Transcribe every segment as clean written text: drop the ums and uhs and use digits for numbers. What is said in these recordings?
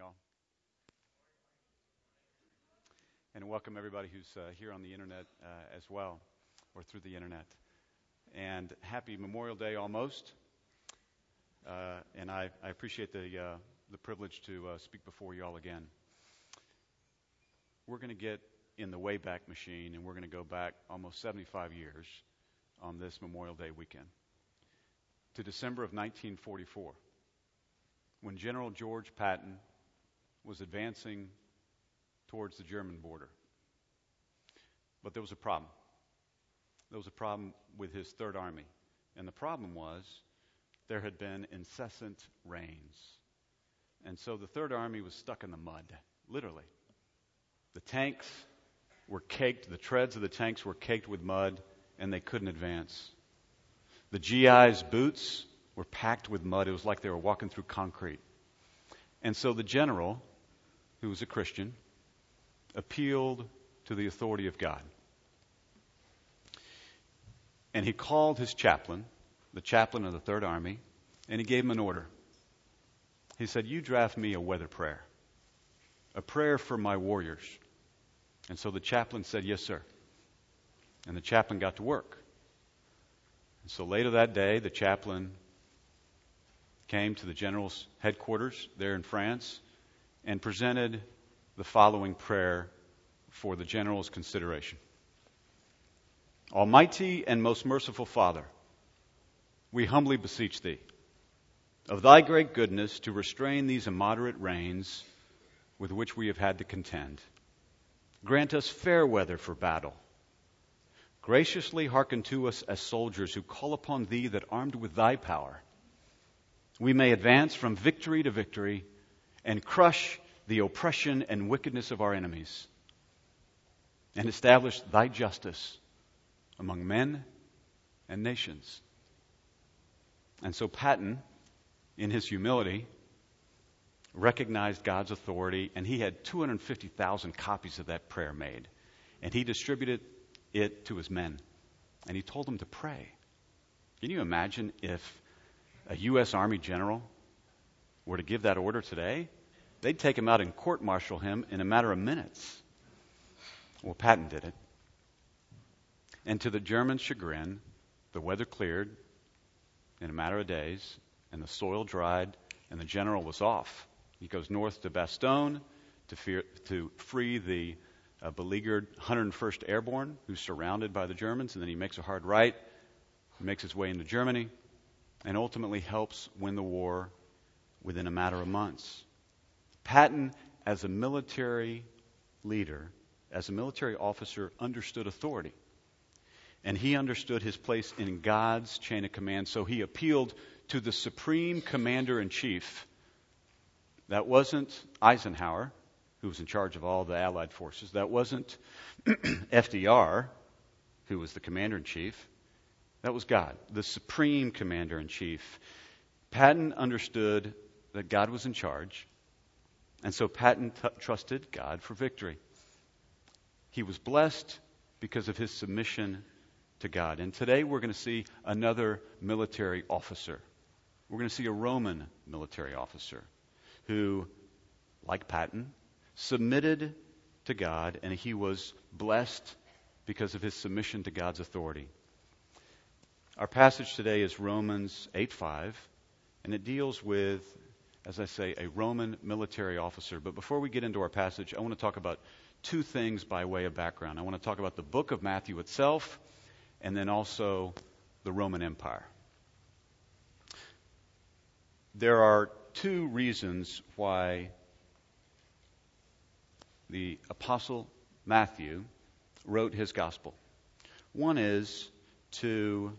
y'all. And welcome everybody who's here on the internet as well, or through the internet. And happy Memorial Day almost. And I appreciate the privilege to speak before you all again. We're going to get in the Wayback Machine, and we're going to go back almost 75 years on this Memorial Day weekend to December of 1944, when General George Patton was advancing towards the German border. But there was a problem. There was a problem with his Third Army. And the problem was there had been incessant rains. And so the Third Army was stuck in the mud, literally. The tanks were caked, the treads of the tanks were caked with mud, and they couldn't advance. The GI's boots were packed with mud. It was like they were walking through concrete. And so the general, who was a Christian, appealed to the authority of God. And he called his chaplain, the chaplain of the Third Army, and he gave him an order. He said, "You draft me a weather prayer, a prayer for my warriors." And so the chaplain said, "Yes, sir." And the chaplain got to work. And so later that day, the chaplain came to the general's headquarters there in France and presented the following prayer for the general's consideration. "Almighty and most merciful Father, we humbly beseech Thee, of Thy great goodness, to restrain these immoderate rains with which we have had to contend. Grant us fair weather for battle. Graciously hearken to us as soldiers who call upon Thee, that armed with Thy power, we may advance from victory to victory and crush the oppression and wickedness of our enemies, and establish Thy justice among men and nations." And so Patton, in his humility, recognized God's authority, and he had 250,000 copies of that prayer made. And he distributed it to his men, and he told them to pray. Can you imagine if a U.S. Army general were to give that order today? They'd take him out and court-martial him in a matter of minutes. Well, Patton did it. And to the German chagrin, the weather cleared in a matter of days, and the soil dried, and the general was off. He goes north to Bastogne to free the beleaguered 101st Airborne, who's surrounded by the Germans, and then he makes a hard right, makes his way into Germany, and ultimately helps win the war within a matter of months. Patton, as a military leader, as a military officer, understood authority. And he understood his place in God's chain of command, so he appealed to the supreme commander-in-chief. That wasn't Eisenhower, who was in charge of all the Allied forces. That wasn't FDR, who was the commander-in-chief. That was God, the supreme commander-in-chief. Patton understood that God was in charge, and so Patton trusted God for victory. He was blessed because of his submission to God. And today we're going to see another military officer. We're going to see a Roman military officer who, like Patton, submitted to God, and he was blessed because of his submission to God's authority. Our passage today is Romans 8:5, and it deals with, as I say, a Roman military officer. But before we get into our passage, I want to talk about two things by way of background. I want to talk about the book of Matthew itself, and then also the Roman Empire. There are two reasons why the Apostle Matthew wrote his gospel. One is to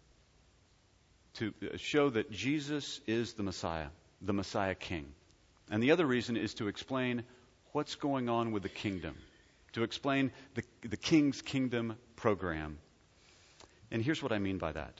show that Jesus is the Messiah King. And the other reason is to explain what's going on with the kingdom, to explain the King's Kingdom program. And here's what I mean by that.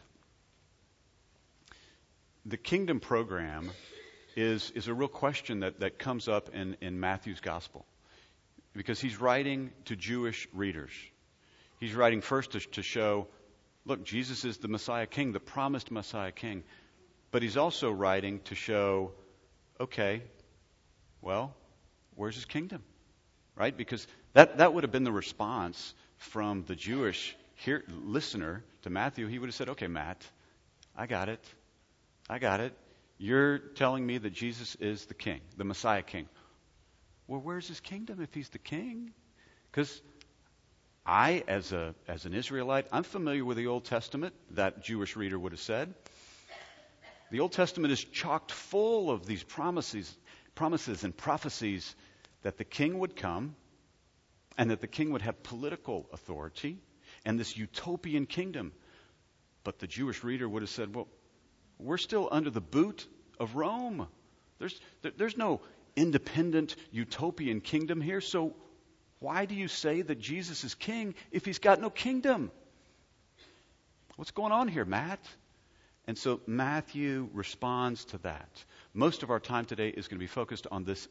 The kingdom program is a real question that comes up in Matthew's gospel, because he's writing to Jewish readers. He's writing first to show, look, Jesus is the Messiah King, the promised Messiah King. But he's also writing to show, okay, well, where's his kingdom? Right? Because that would have been the response from the Jewish listener to Matthew. He would have said, okay, Matt, I got it. You're telling me that Jesus is the king, the Messiah king. Well, where's his kingdom if he's the king? Because I, as an Israelite, I'm familiar with the Old Testament, that Jewish reader would have said. The Old Testament is chocked full of these promises and prophecies that the king would come and that the king would have political authority and this utopian kingdom. But the Jewish reader would have said, well, we're still under the boot of Rome. There's no independent utopian kingdom here. So why do you say that Jesus is king if he's got no kingdom? What's going on here, Matt? And so Matthew responds to that. Most of our time today is going to be focused on this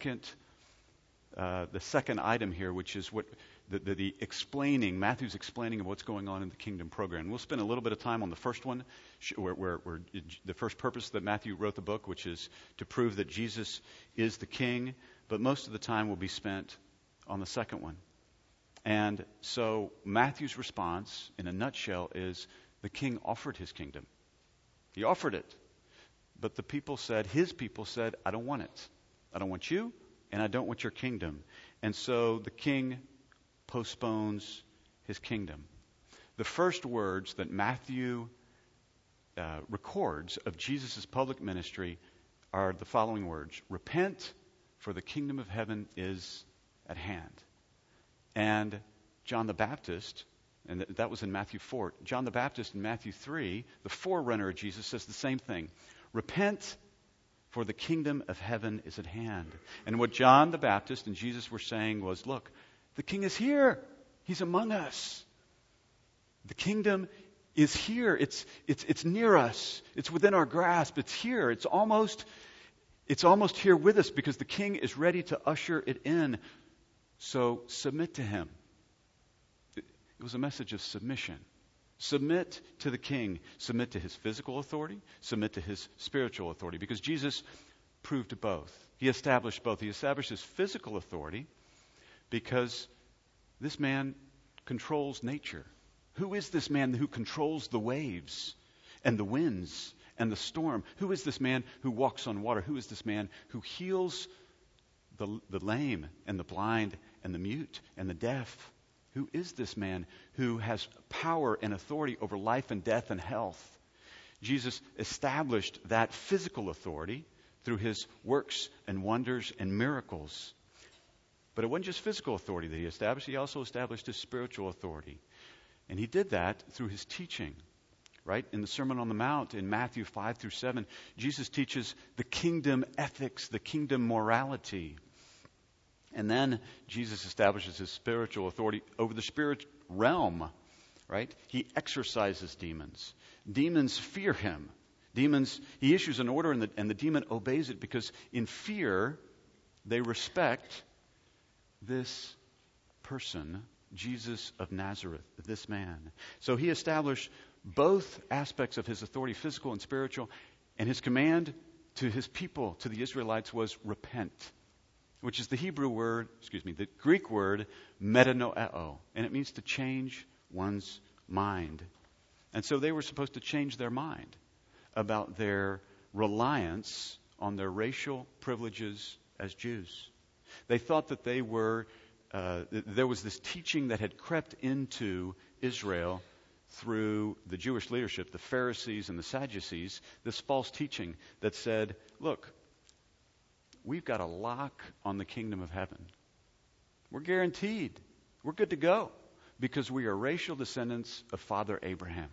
the second item here, which is what the explaining, Matthew's explaining of what's going on in the kingdom program. We'll spend a little bit of time on the first one, where the first purpose that Matthew wrote the book, which is to prove that Jesus is the king. But most of the time will be spent on the second one. And so Matthew's response, in a nutshell, is the king offered his kingdom. He offered it. But his people said, I don't want it. I don't want you, and I don't want your kingdom. And so the king postpones his kingdom. The first words that Matthew records of Jesus' public ministry are the following words: repent, for the kingdom of heaven is at hand. And John the Baptist, and that was in Matthew 4. John the Baptist in Matthew 3, the forerunner of Jesus, says the same thing. Repent, for the kingdom of heaven is at hand. And what John the Baptist and Jesus were saying was, look, the king is here. He's among us. The kingdom is here. It's near us. It's within our grasp. It's here. It's almost here with us because the king is ready to usher it in. So submit to him. It was a message of submission. Submit to the king. Submit to his physical authority. Submit to his spiritual authority. Because Jesus proved both. He established both. He established his physical authority because this man controls nature. Who is this man who controls the waves and the winds and the storm? Who is this man who walks on water? Who is this man who heals the lame and the blind and the mute and the deaf? Who is this man who has power and authority over life and death and health? Jesus established that physical authority through his works and wonders and miracles. But it wasn't just physical authority that he established. He also established his spiritual authority. And he did that through his teaching. Right? In the Sermon on the Mount in Matthew 5 through 7, Jesus teaches the kingdom ethics, the kingdom morality. And then Jesus establishes his spiritual authority over the spirit realm, right? He exorcises demons. Demons fear him. He issues an order and the demon obeys it because in fear they respect this person, Jesus of Nazareth, this man. So he established both aspects of his authority, physical and spiritual, and his command to his people, to the Israelites, was repent, which is the Greek word metanoeo, and it means to change one's mind. And so they were supposed to change their mind about their reliance on their racial privileges as Jews. They thought that they were, there was this teaching that had crept into Israel through the Jewish leadership, the Pharisees and the Sadducees, this false teaching that said, look, we've got a lock on the kingdom of heaven. We're guaranteed. We're good to go because we are racial descendants of Father Abraham.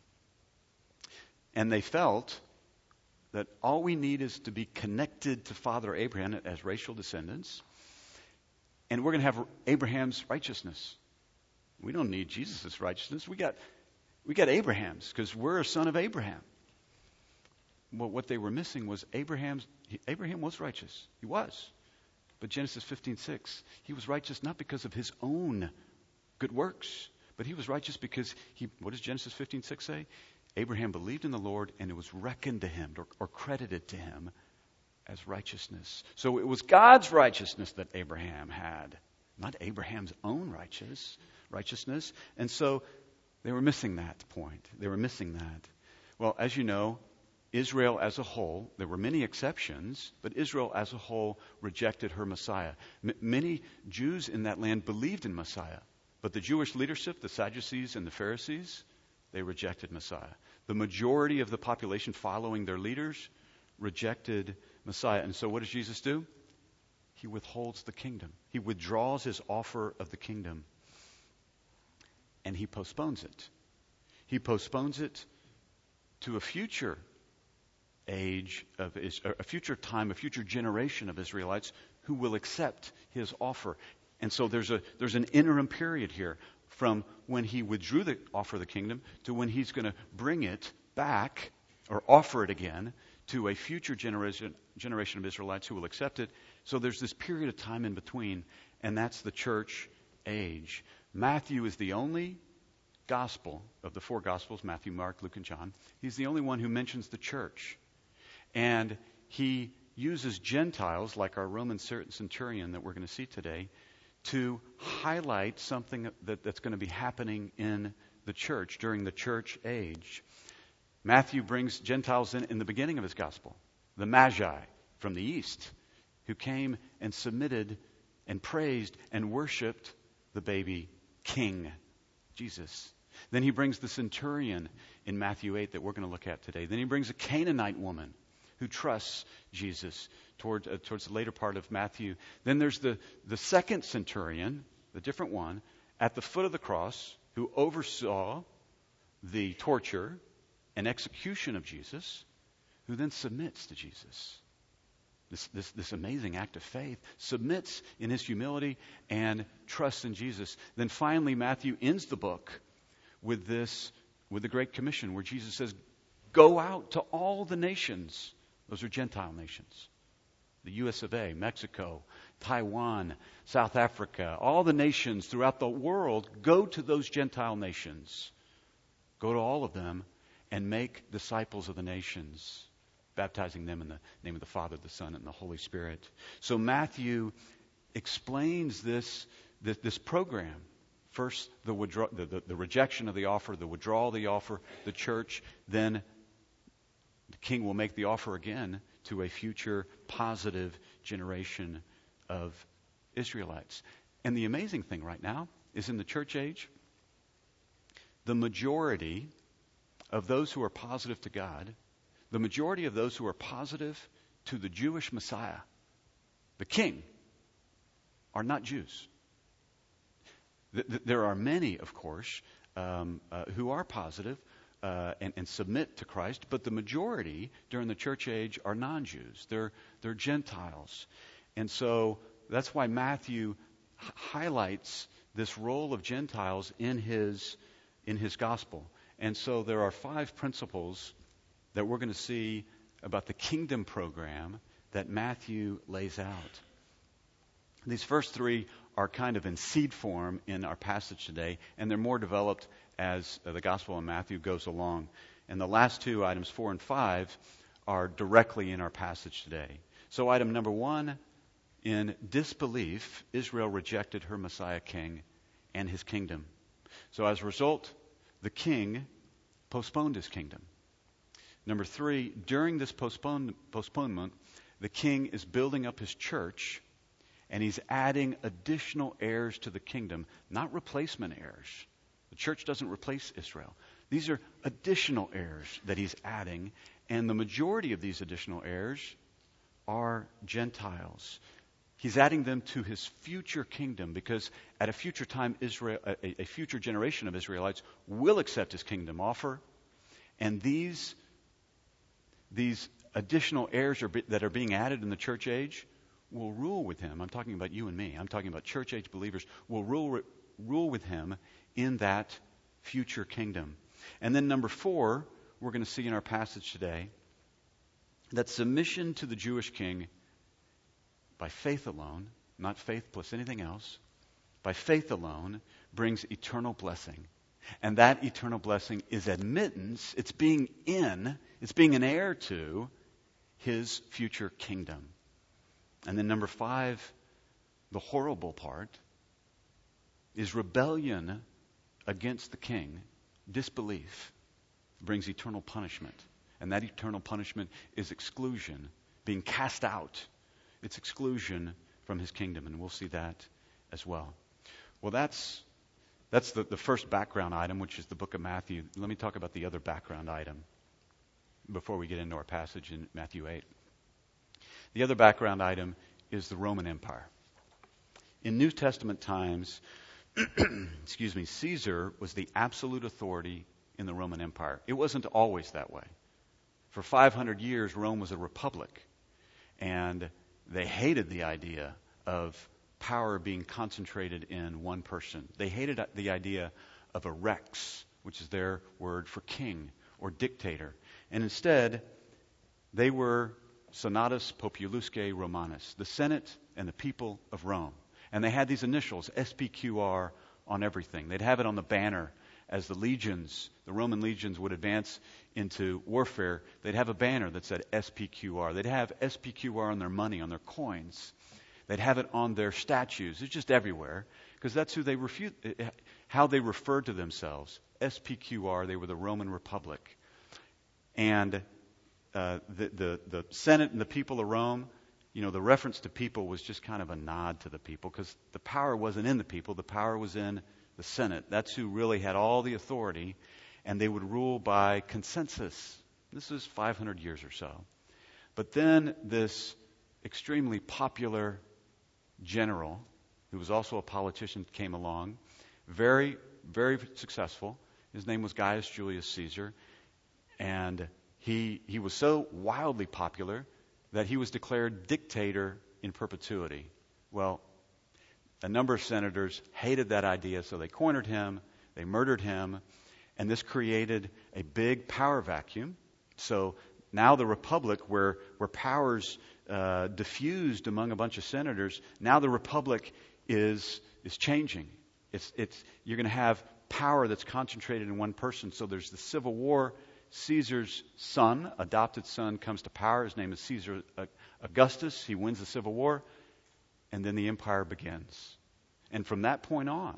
And they felt that all we need is to be connected to Father Abraham as racial descendants, and we're going to have Abraham's righteousness. We don't need Jesus' righteousness. We got Abraham's because we're a son of Abraham. Well, what they were missing was Abraham was righteous. He was. But Genesis 15:6, he was righteous not because of his own good works, but he was righteous because what does Genesis 15:6 say? Abraham believed in the Lord and it was reckoned to him or credited to him as righteousness. So it was God's righteousness that Abraham had, not Abraham's own righteousness. And so they were missing that point. They were missing that. Well, as you know, Israel as a whole, there were many exceptions, but Israel as a whole rejected her Messiah. Many Jews in that land believed in Messiah, but the Jewish leadership, the Sadducees and the Pharisees, they rejected Messiah. The majority of the population following their leaders rejected Messiah. And so what does Jesus do? He withholds the kingdom. He withdraws his offer of the kingdom. And he postpones it. He postpones it to a future age of a future time, a future generation of Israelites who will accept his offer. And so there's an interim period here from when he withdrew the offer of the kingdom to when he's going to bring it back or offer it again to a future generation of Israelites who will accept it. So there's this period of time in between, and that's the church age. Matthew is the only gospel of the four gospels, Matthew, Mark, Luke, and John. He's the only one who mentions the church. And he uses Gentiles, like our Roman centurion that we're going to see today, to highlight something that's going to be happening in the church during the church age. Matthew brings Gentiles in the beginning of his gospel, the Magi from the east, who came and submitted and praised and worshiped the baby king, Jesus. Then he brings the centurion in Matthew 8 that we're going to look at today. Then he brings a Canaanite woman who trusts Jesus towards the later part of Matthew. Then there's the second centurion, the different one, at the foot of the cross, who oversaw the torture and execution of Jesus, who then submits to Jesus. This amazing act of faith, submits in his humility and trusts in Jesus. Then finally, Matthew ends the book with the Great Commission, where Jesus says, "Go out to all the nations." Those are Gentile nations. The US of A, Mexico, Taiwan, South Africa, all the nations throughout the world, go to those Gentile nations. Go to all of them and make disciples of the nations, baptizing them in the name of the Father, the Son, and the Holy Spirit. So Matthew explains this program. First, the rejection of the offer, the withdrawal of the offer, the church. Then the king will make the offer again to a future positive generation of Israelites. And the amazing thing right now is in the church age, the majority of those who are positive to God, the majority of those who are positive to the Jewish Messiah, the king, are not Jews. There are many, of course, who are positive and submit to Christ, but the majority during the church age are non-Jews. They're Gentiles. And so that's why Matthew highlights this role of Gentiles in his gospel. And so there are 5 principles that we're going to see about the kingdom program that Matthew lays out. These first 3 are kind of in seed form in our passage today, and they're more developed as the Gospel of Matthew goes along. And the last 2, items 4 and 5, are directly in our passage today. So item number 1, in disbelief, Israel rejected her Messiah king and his kingdom. So as a result, the king postponed his kingdom. Number 3, during this postponement, the king is building up his church, and he's adding additional heirs to the kingdom, not replacement heirs. The church doesn't replace Israel. These are additional heirs that he's adding, and the majority of these additional heirs are Gentiles. He's adding them to his future kingdom, because at a future time, Israel, a future generation of Israelites will accept his kingdom offer, and these additional heirs that are being added in the church age will rule with him. I'm talking about you and me. I'm talking about church age believers will rule with him in that future kingdom. And then number 4, we're going to see in our passage today that submission to the Jewish king by faith alone, not faith plus anything else, by faith alone brings eternal blessing. And that eternal blessing is admittance, it's being an heir to his future kingdom. And then number 5, the horrible part, is rebellion against the king. Disbelief brings eternal punishment. And that eternal punishment is exclusion, being cast out. It's exclusion from his kingdom, and we'll see that as well. Well, that's the first background item, which is the book of Matthew. Let me talk about the other background item before we get into our passage in Matthew 8. The other background item is the Roman Empire. In New Testament times, Caesar was the absolute authority in the Roman Empire. It wasn't always that way. For 500 years, Rome was a republic, and they hated the idea of power being concentrated in one person. They hated the idea of a rex, which is their word for king or dictator. And instead, they were Senatus Populusque Romanus, the Senate and the people of Rome. And they had these initials, SPQR, on everything. They'd have it on the banner as the legions, the Roman legions would advance into warfare. They'd have a banner that said SPQR. They'd have SPQR on their money, on their coins. They'd have it on their statues. It's just everywhere, because that's how they referred to themselves. SPQR, they were the Roman Republic. And the Senate and the people of Rome, the reference to people was just kind of a nod to the people, because the power wasn't in the people. The power was in the Senate. That's who really had all the authority, and they would rule by consensus. This is 500 years or so. But then this extremely popular general, who was also a politician, came along, very, very successful. His name was Gaius Julius Caesar, and he was so wildly popular that he was declared dictator in perpetuity. Well, a number of senators hated that idea, so they cornered him, they murdered him, and this created a big power vacuum. So now the republic, where powers diffused among a bunch of senators, now the republic is changing. You're going to have power that's concentrated in one person. So there's the civil war. Caesar's son, adopted son, comes to power. His name is Caesar Augustus. He wins the civil war, and then the empire begins. And from that point on,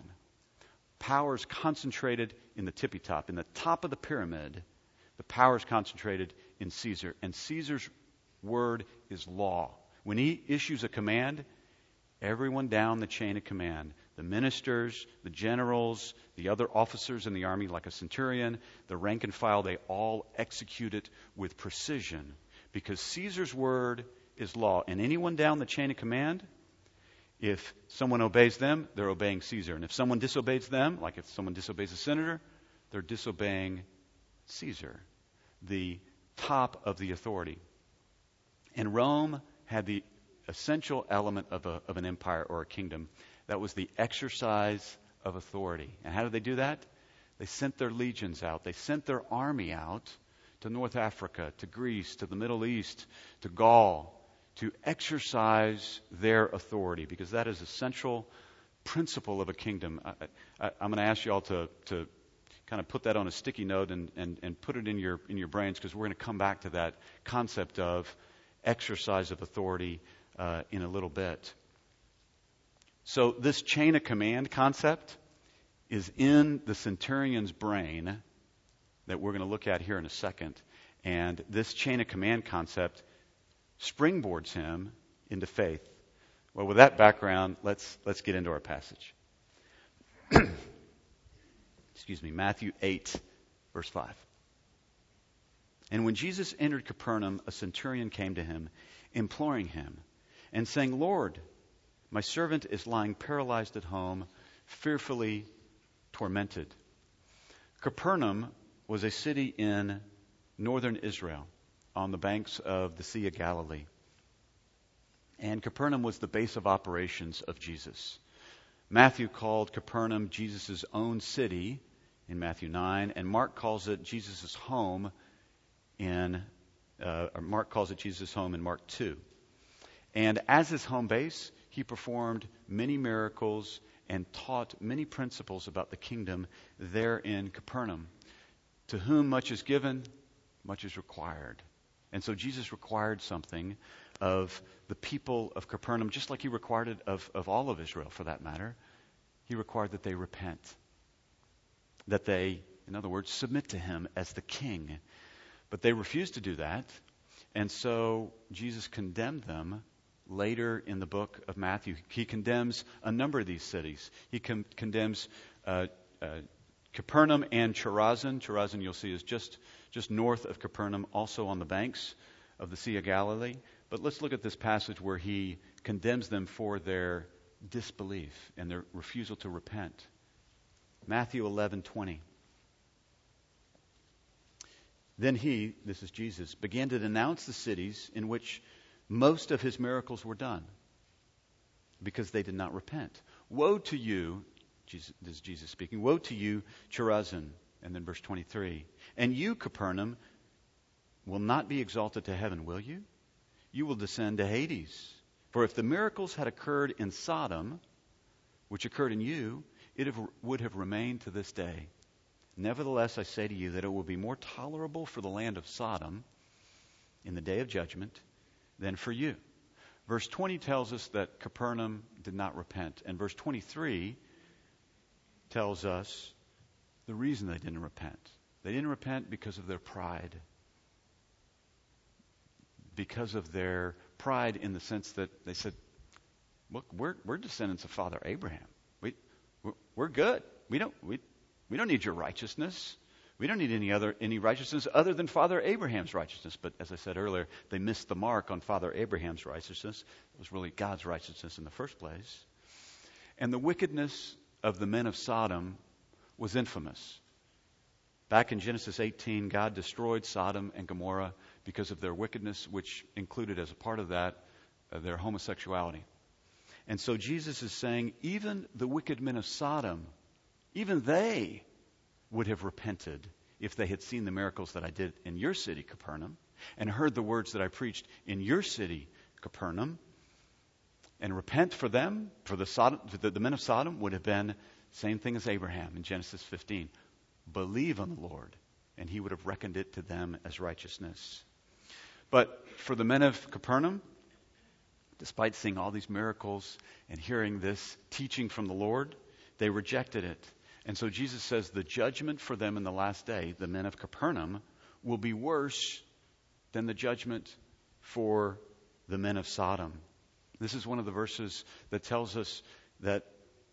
power is concentrated in the tippy top. In the top of the pyramid, the power is concentrated in Caesar. And Caesar's word is law. When he issues a command, everyone down the chain of command, the ministers, the generals, the other officers in the army, like a centurion, the rank and file, they all execute it with precision, because Caesar's word is law. And anyone down the chain of command, if someone obeys them, they're obeying Caesar. And if someone disobeys them, like if someone disobeys a senator, they're disobeying Caesar, the top of the authority. And Rome had the essential element of an empire or a kingdom. That was the exercise of authority. And how did they do that? They sent their legions out. They sent their army out to North Africa, to Greece, to the Middle East, to Gaul, to exercise their authority, because that is a central principle of a kingdom. I'm going to ask you all to kind of put that on a sticky note and put it in your brains, because we're going to come back to that concept of exercise of authority in a little bit. So this chain of command concept is in the centurion's brain that we're going to look at here in a second. And this chain of command concept springboards him into faith. Well, with that background, let's get into our passage. Matthew 8, verse 5. And when Jesus entered Capernaum, a centurion came to him, imploring him, and saying, "Lord, my servant is lying paralyzed at home, fearfully tormented." Capernaum was a city in northern Israel, on the banks of the Sea of Galilee. And Capernaum was the base of operations of Jesus. Matthew called Capernaum Jesus' own city in Matthew 9, and Mark calls it Jesus' home in Mark 2. And as his home base, he performed many miracles and taught many principles about the kingdom there in Capernaum. To whom much is given, much is required. And so Jesus required something of the people of Capernaum, just like he required it of all of Israel, for that matter. He required that they repent, that they, in other words, submit to him as the king. But they refused to do that, and so Jesus condemned them later in the book of Matthew. He condemns a number of these cities. He condemns Capernaum and Chorazin. Chorazin, you'll see, is just north of Capernaum, also on the banks of the Sea of Galilee. But let's look at this passage where he condemns them for their disbelief and their refusal to repent. Matthew 11:20. Then he, this is Jesus, began to denounce the cities in which most of his miracles were done, because they did not repent. Woe to you, this is Jesus speaking, woe to you, Chorazin, and then verse 23. And you, Capernaum, will not be exalted to heaven, will you? You will descend to Hades. For if the miracles had occurred in Sodom, which occurred in you, would have remained to this day. Nevertheless, I say to you that it will be more tolerable for the land of Sodom in the day of judgment than for you. Verse 20 tells us that Capernaum did not repent. And verse 23 tells us the reason they didn't repent. They didn't repent because of their pride. Because of their pride in the sense that they said, look, we're descendants of Father Abraham. We're good. We don't need your righteousness. We don't need any righteousness other than Father Abraham's righteousness. But as I said earlier, they missed the mark on Father Abraham's righteousness. It was really God's righteousness in the first place. And the wickedness of the men of Sodom was infamous. Back in Genesis 18, God destroyed Sodom and Gomorrah because of their wickedness, which included as a part of that their homosexuality. And so Jesus is saying, even the wicked men of Sodom, even they would have repented if they had seen the miracles that I did in your city, Capernaum, and heard the words that I preached in your city, Capernaum. And repent for them, for the men of Sodom, would have been same thing as Abraham in Genesis 15. Believe on the Lord, and he would have reckoned it to them as righteousness. But for the men of Capernaum, despite seeing all these miracles and hearing this teaching from the Lord, they rejected it. And so Jesus says the judgment for them in the last day, the men of Capernaum, will be worse than the judgment for the men of Sodom. This is one of the verses that tells us that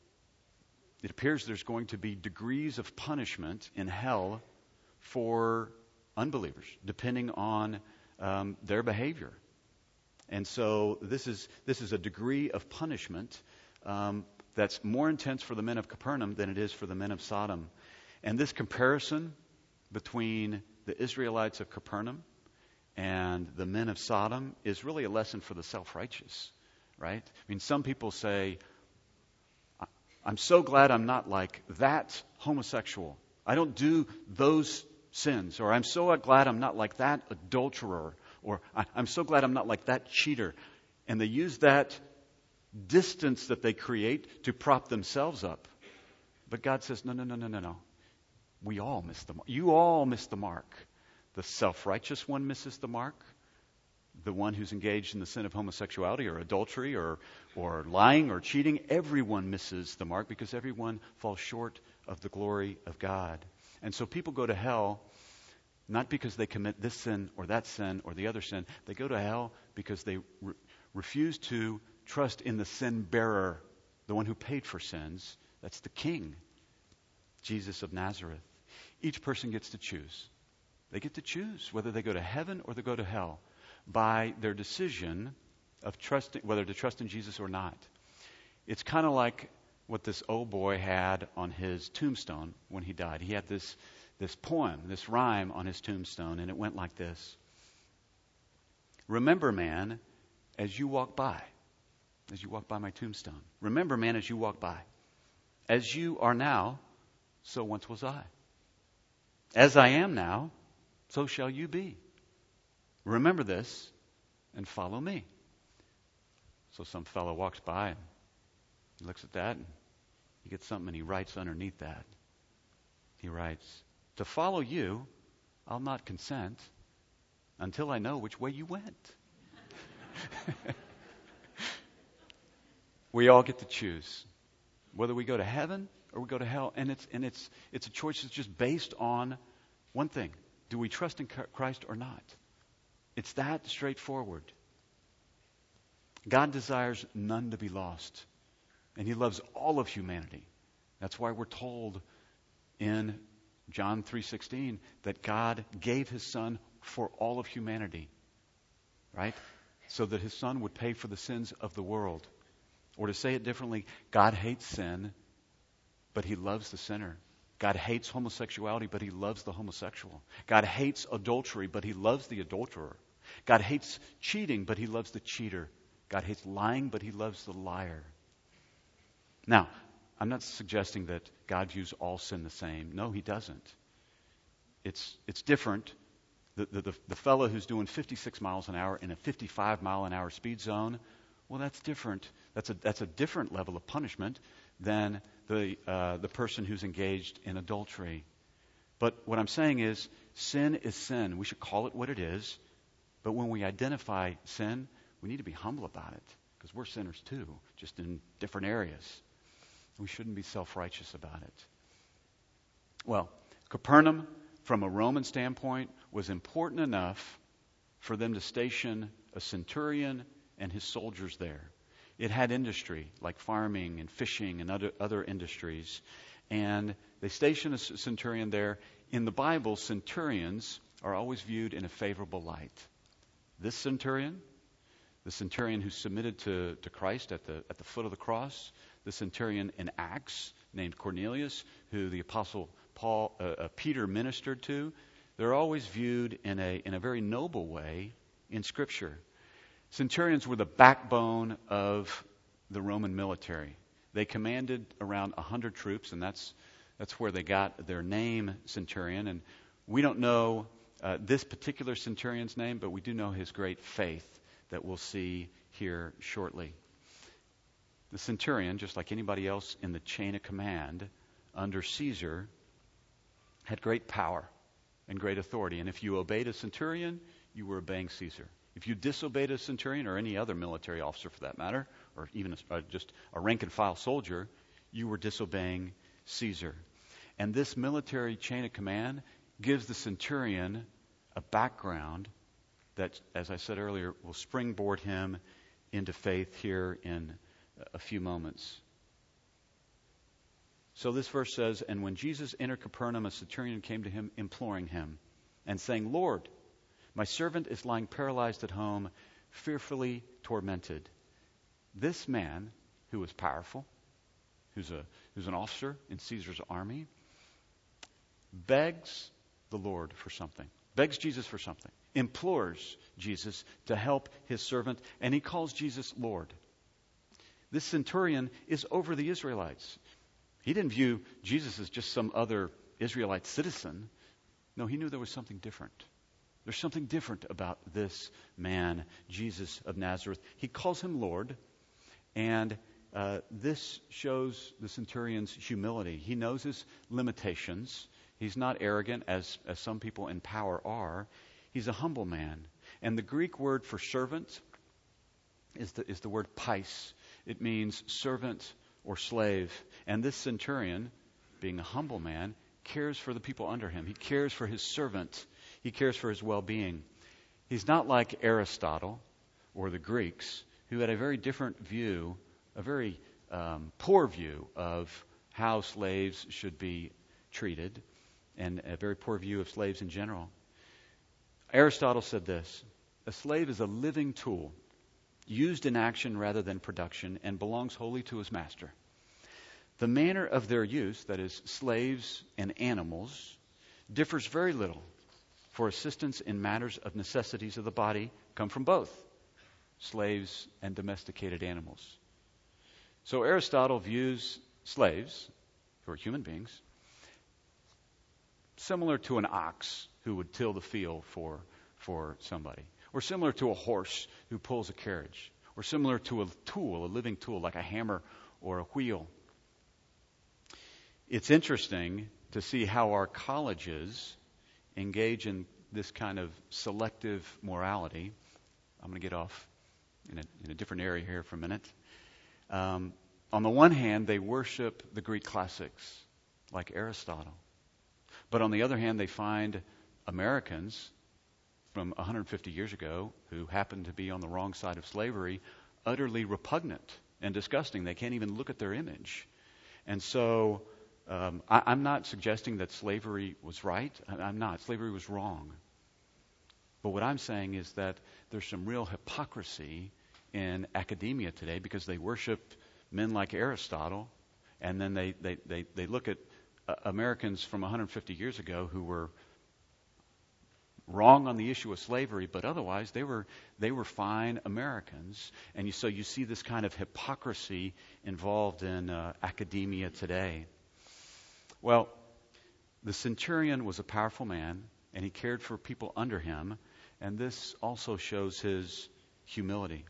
it appears there's going to be degrees of punishment in hell for unbelievers, depending on their behavior. And so this is a degree of punishment that's more intense for the men of Capernaum than it is for the men of Sodom. And this comparison between the Israelites of Capernaum and the men of Sodom is really a lesson for the self-righteous, right? I mean, some people say, I'm so glad I'm not like that homosexual. I don't do those sins. Or I'm so glad I'm not like that adulterer. Or I'm so glad I'm not like that cheater. And they use that distance that they create to prop themselves up. But God says, no. We all miss the mark. You all miss the mark. The self-righteous one misses the mark. The one who's engaged in the sin of homosexuality or adultery or lying or cheating, everyone misses the mark because everyone falls short of the glory of God. And so people go to hell not because they commit this sin or that sin or the other sin. They go to hell because they refuse to trust in the sin bearer, the one who paid for sins. That's the King, Jesus of Nazareth. Each person gets to choose. They get to choose whether they go to heaven or they go to hell by their decision of trusting, whether to trust in Jesus or not. It's kind of like what this old boy had on his tombstone when he died. He had this poem, this rhyme on his tombstone, and it went like this. Remember, man, as you walk by my tombstone. Remember, man, as you walk by. As you are now, so once was I. As I am now, so shall you be. Remember this and follow me. So some fellow walks by and he looks at that and he gets something and he writes underneath that. He writes, to follow you, I'll not consent until I know which way you went. We all get to choose whether we go to heaven or we go to hell, and it's a choice that's just based on one thing: do we trust in Christ or not? It's that straightforward. God desires none to be lost, and He loves all of humanity. That's why we're told in John 3:16 that God gave His Son for all of humanity, right? So that His Son would pay for the sins of the world. Or to say it differently, God hates sin, but He loves the sinner. God hates homosexuality, but He loves the homosexual. God hates adultery, but He loves the adulterer. God hates cheating, but He loves the cheater. God hates lying, but He loves the liar. Now, I'm not suggesting that God views all sin the same. No, He doesn't. It's different. The fellow who's doing 56 miles an hour in a 55 mile an hour speed zone, well, that's different. That's a different level of punishment than the person who's engaged in adultery. But what I'm saying is, sin is sin. We should call it what it is. But when we identify sin, we need to be humble about it, because we're sinners too, just in different areas. We shouldn't be self-righteous about it. Well, Capernaum, from a Roman standpoint, was important enough for them to station a centurion and his soldiers there. It had industry like farming and fishing and other industries. And they stationed a centurion there. In the Bible, centurions are always viewed in a favorable light. This centurion, the centurion who submitted to Christ at the foot of the cross, the centurion in Acts named Cornelius, who the Apostle Peter ministered to, they're always viewed in a very noble way in Scripture. Centurions were the backbone of the Roman military. They commanded around 100 troops, and that's where they got their name, centurion. And we don't know this particular centurion's name, but we do know his great faith that we'll see here shortly. The centurion, just like anybody else in the chain of command under Caesar, had great power and great authority. And if you obeyed a centurion, you were obeying Caesar. If you disobeyed a centurion, or any other military officer for that matter, or even just a rank-and-file soldier, you were disobeying Caesar. And this military chain of command gives the centurion a background that, as I said earlier, will springboard him into faith here in a few moments. So this verse says, "And when Jesus entered Capernaum, a centurion came to him, imploring him, and saying, 'Lord, my servant is lying paralyzed at home, fearfully tormented.'" This man, who was powerful, who's an officer in Caesar's army, begs the Lord for something, begs Jesus for something, implores Jesus to help his servant, and he calls Jesus Lord. This centurion is over the Israelites. He didn't view Jesus as just some other Israelite citizen. No, he knew there was something different. There's something different about this man, Jesus of Nazareth. He calls him Lord, and this shows the centurion's humility. He knows his limitations. He's not arrogant as some people in power are. He's a humble man. And the Greek word for servant is the word pais. It means servant or slave. And this centurion, being a humble man, cares for the people under him. He cares for his servant. He cares for his well-being. He's not like Aristotle or the Greeks, who had a very different view, a very poor view of how slaves should be treated, and a very poor view of slaves in general. Aristotle said this: "A slave is a living tool, used in action rather than production, and belongs wholly to his master. The manner of their use," that is, slaves and animals, "differs very little, for assistance in matters of necessities of the body come from both slaves and domesticated animals." So Aristotle views slaves, who are human beings, similar to an ox who would till the field for somebody, or similar to a horse who pulls a carriage, or similar to a tool, a living tool like a hammer or a wheel. It's interesting to see how our colleges engage in this kind of selective morality. I'm going to get off in a different area here for a minute. On the one hand, they worship the Greek classics like Aristotle. But on the other hand, they find Americans from 150 years ago who happened to be on the wrong side of slavery utterly repugnant and disgusting. They can't even look at their image. And so I'm not suggesting that slavery was right. I'm not. Slavery was wrong. But what I'm saying is that there's some real hypocrisy in academia today because they worship men like Aristotle, and then they look at Americans from 150 years ago who were wrong on the issue of slavery, but otherwise they were fine Americans. And so you see this kind of hypocrisy involved in academia today. Well, the centurion was a powerful man, and he cared for people under him, and this also shows his humility.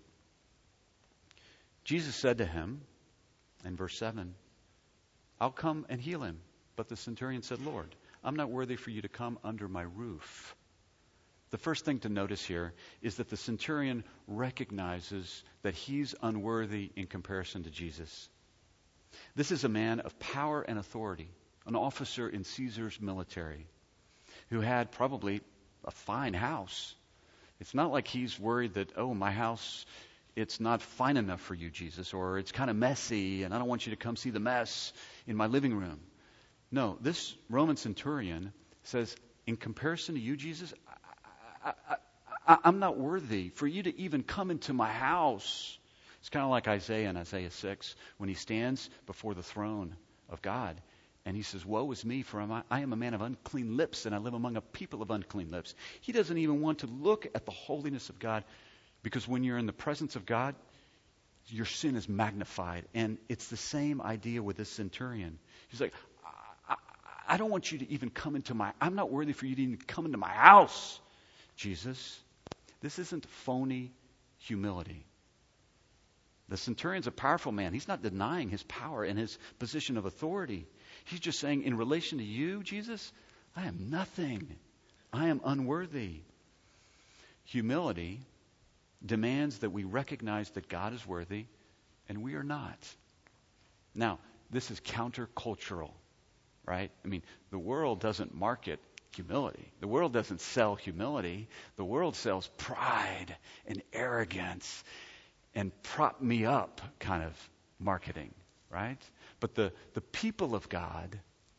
Jesus said to him in verse 7, "I'll come and heal him." But the centurion said, "Lord, I'm not worthy for you to come under my roof." The first thing to notice here is that the centurion recognizes that he's unworthy in comparison to Jesus. This is a man of power and authority, an officer in Caesar's military, who had probably a fine house. It's not like he's worried that, oh, my house, it's not fine enough for you, Jesus, or it's kind of messy, and I don't want you to come see the mess in my living room. No, this Roman centurion says, in comparison to you, Jesus, I'm not worthy for you to even come into my house. It's kind of like Isaiah in Isaiah 6 when he stands before the throne of God. And he says, "Woe is me, for I am a man of unclean lips, and I live among a people of unclean lips." He doesn't even want to look at the holiness of God, because when you're in the presence of God, your sin is magnified. And it's the same idea with this centurion. He's like, I don't want you to even come into I'm not worthy for you to even come into my house, Jesus. This isn't phony humility. The centurion's a powerful man. He's not denying his power and his position of authority. He's just saying, in relation to you, Jesus, I am nothing. I am unworthy. Humility demands that we recognize that God is worthy and we are not. Now, this is countercultural, right? I mean, the world doesn't market humility. The world doesn't sell humility. The world sells pride and arrogance and prop me up kind of marketing, right? But the people of God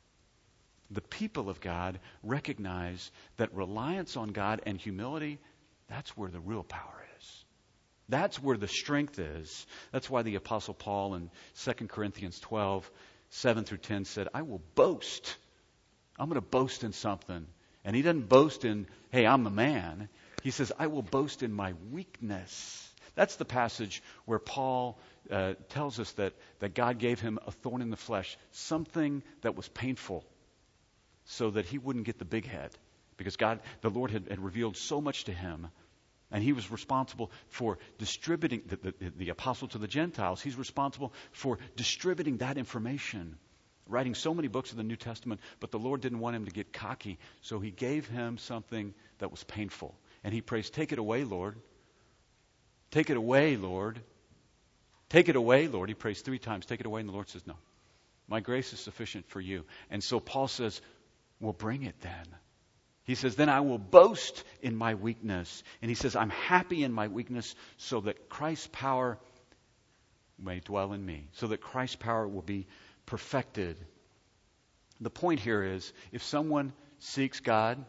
recognize that reliance on God and humility, that's where the real power is. That's where the strength is. That's why the Apostle Paul in 2 Corinthians 12, 7 through 10 said, I will boast. I'm going to boast in something. And he doesn't boast in, hey, I'm a man. He says, I will boast in my weakness. That's the passage where Paul tells us that God gave him a thorn in the flesh, something that was painful, so that he wouldn't get the big head. Because the Lord had revealed so much to him, and he was responsible for distributing, the apostle to the Gentiles, he's responsible for distributing that information, writing so many books of the New Testament, but the Lord didn't want him to get cocky, so he gave him something that was painful. And he prays, take it away, Lord. Take it away, Lord. Take it away, Lord. He prays 3 times, take it away, and the Lord says, no. My grace is sufficient for you. And so Paul says, well, bring it then. He says, then I will boast in my weakness. And he says, I'm happy in my weakness so that Christ's power may dwell in me, so that Christ's power will be perfected. The point here is, if someone seeks God,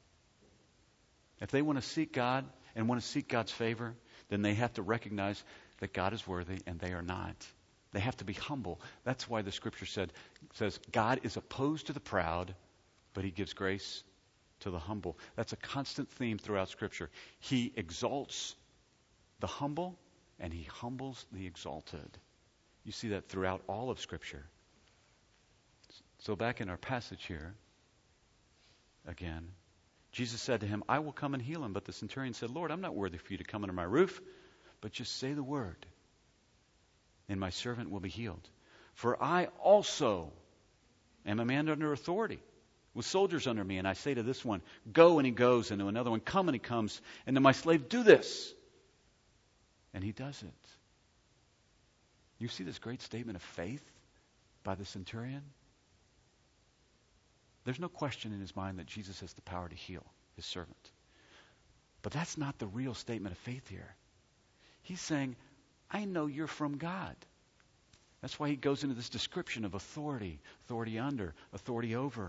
if they want to seek God and want to seek God's favor, then they have to recognize that God is worthy and they are not. They have to be humble. That's why the scripture says God is opposed to the proud, but he gives grace to the humble. That's a constant theme throughout scripture. He exalts the humble and he humbles the exalted. You see that throughout all of scripture. So back in our passage here, again, Jesus said to him, I will come and heal him. But the centurion said, Lord, I'm not worthy for you to come under my roof, but just say the word, and my servant will be healed. For I also am a man under authority, with soldiers under me, and I say to this one, go, and he goes, and to another one, come, and he comes, and to my slave, do this, and he does it. You see this great statement of faith by the centurion? There's no question in his mind that Jesus has the power to heal his servant. But that's not the real statement of faith here. He's saying, I know you're from God. That's why he goes into this description of authority, authority under, authority over.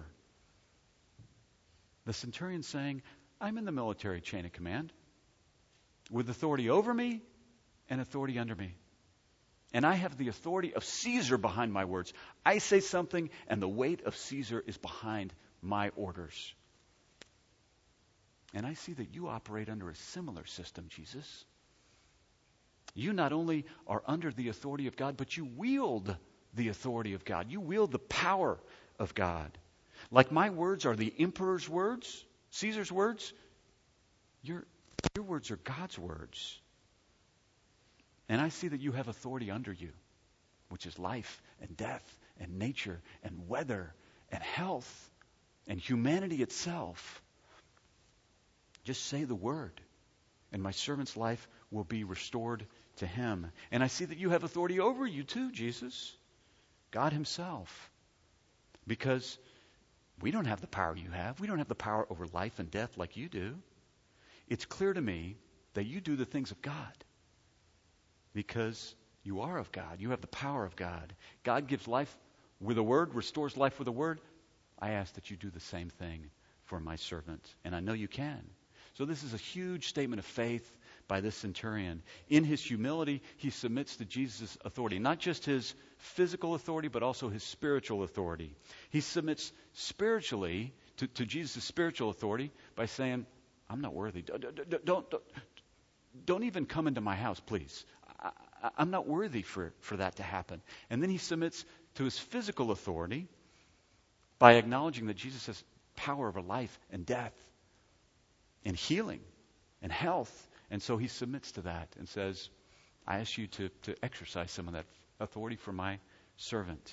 The centurion's saying, I'm in the military chain of command with authority over me and authority under me. And I have the authority of Caesar behind my words. I say something, and the weight of Caesar is behind my orders. And I see that you operate under a similar system, Jesus. You not only are under the authority of God, but you wield the authority of God. You wield the power of God. Like my words are the emperor's words, Caesar's words, your words are God's words. And I see that you have authority under you, which is life and death and nature and weather and health and humanity itself. Just say the word, and my servant's life will be restored to him. And I see that you have authority over you too, Jesus, God himself. Because we don't have the power you have. We don't have the power over life and death like you do. It's clear to me that you do the things of God. Because you are of God. You have the power of God. God gives life with a word, restores life with a word. I ask that you do the same thing for my servant. And I know you can. So this is a huge statement of faith by this centurion. In his humility, he submits to Jesus' authority. Not just his physical authority, but also his spiritual authority. He submits spiritually to Jesus' spiritual authority by saying, I'm not worthy. Don't even come into my house, please. I'm not worthy for that to happen. And then he submits to his physical authority by acknowledging that Jesus has power over life and death and healing and health. And so he submits to that and says, I ask you to exercise some of that authority for my servant.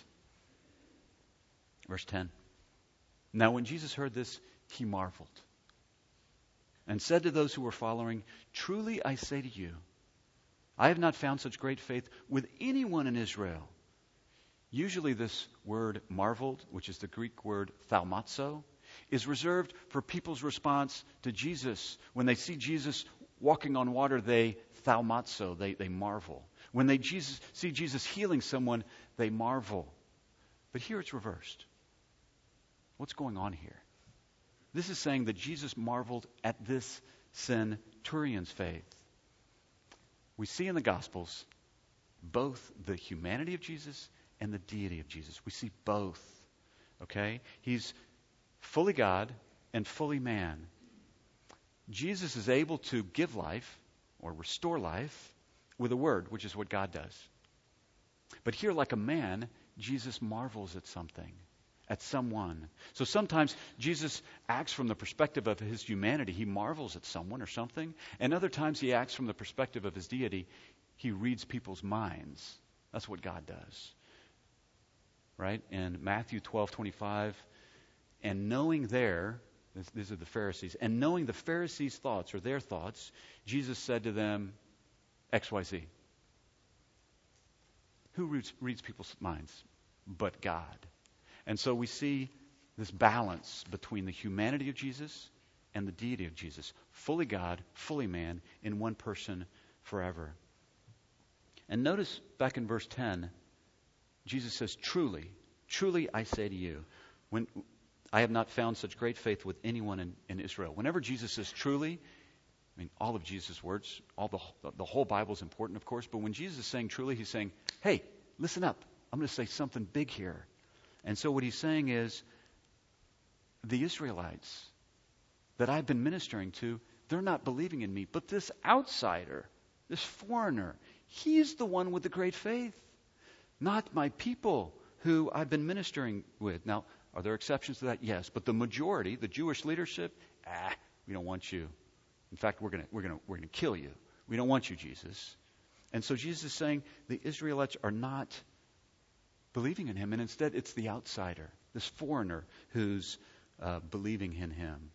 Verse 10. Now when Jesus heard this, he marveled and said to those who were following, truly I say to you, I have not found such great faith with anyone in Israel. Usually this word marveled, which is the Greek word thaumazo, is reserved for people's response to Jesus. When they see Jesus walking on water, they thaumazo, they marvel. When they see Jesus healing someone, they marvel. But here it's reversed. What's going on here? This is saying that Jesus marveled at this centurion's faith. We see in the Gospels both the humanity of Jesus and the deity of Jesus. We see both. Okay? He's fully God and fully man. Jesus is able to give life or restore life with a word, which is what God does. But here, like a man, Jesus marvels at something, at someone. So sometimes Jesus acts from the perspective of his humanity. He marvels at someone or something. And other times he acts from the perspective of his deity. He reads people's minds. That's what God does. Right? In Matthew 12:25, and knowing these are the Pharisees, and knowing the Pharisees' thoughts or their thoughts, Jesus said to them, XYZ. Who reads people's minds but God? And so we see this balance between the humanity of Jesus and the deity of Jesus. Fully God, fully man, in one person forever. And notice back in verse 10, Jesus says, truly, truly I say to you, when I have not found such great faith with anyone in Israel. Whenever Jesus says truly, I mean, all of Jesus' words, the whole Bible is important, of course, but when Jesus is saying truly, he's saying, hey, listen up. I'm going to say something big here. And so what he's saying is, the Israelites that I've been ministering to, they're not believing in me. But this outsider, this foreigner, he's the one with the great faith, not my people who I've been ministering with. Now, are there exceptions to that? Yes. But the majority, the Jewish leadership, we don't want you. In fact, we're gonna kill you. We don't want you, Jesus. And so Jesus is saying the Israelites are not believing in him, and instead it's the outsider, this foreigner who's believing in him.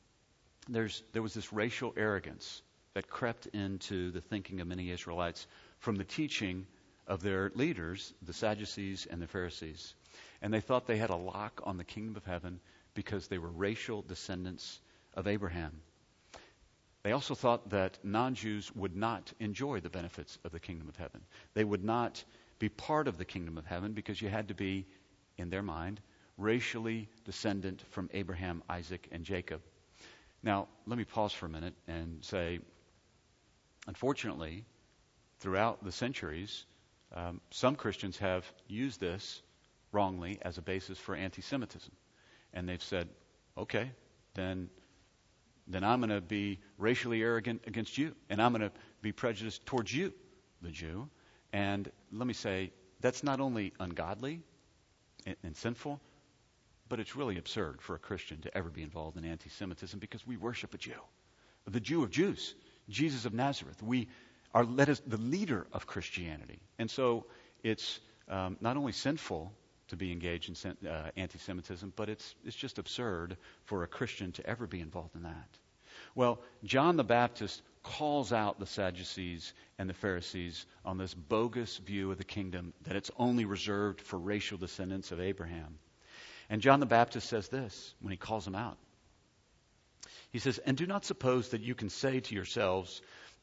There was this racial arrogance that crept into the thinking of many Israelites from the teaching of their leaders, the Sadducees and the Pharisees. And they thought they had a lock on the kingdom of heaven because they were racial descendants of Abraham. They also thought that non-Jews would not enjoy the benefits of the kingdom of heaven. They would not be part of the kingdom of heaven because you had to be, in their mind, racially descendant from Abraham, Isaac, and Jacob. Now, let me pause for a minute and say, unfortunately, throughout the centuries, some Christians have used this wrongly as a basis for anti-Semitism. And they've said, okay, then I'm going to be racially arrogant against you, and I'm going to be prejudiced towards you, the Jew. And let me say, that's not only ungodly and sinful, but it's really absurd for a Christian to ever be involved in anti-Semitism because we worship a Jew, the Jew of Jews, Jesus of Nazareth. We are the leader of Christianity. And so it's not only sinful to be engaged in anti-Semitism, but it's just absurd for a Christian to ever be involved in that. Well, John the Baptist calls out the Sadducees and the Pharisees on this bogus view of the kingdom, that it's only reserved for racial descendants of Abraham. And John the Baptist says this when he calls them out. He says, "And do not suppose that you can say to yourselves,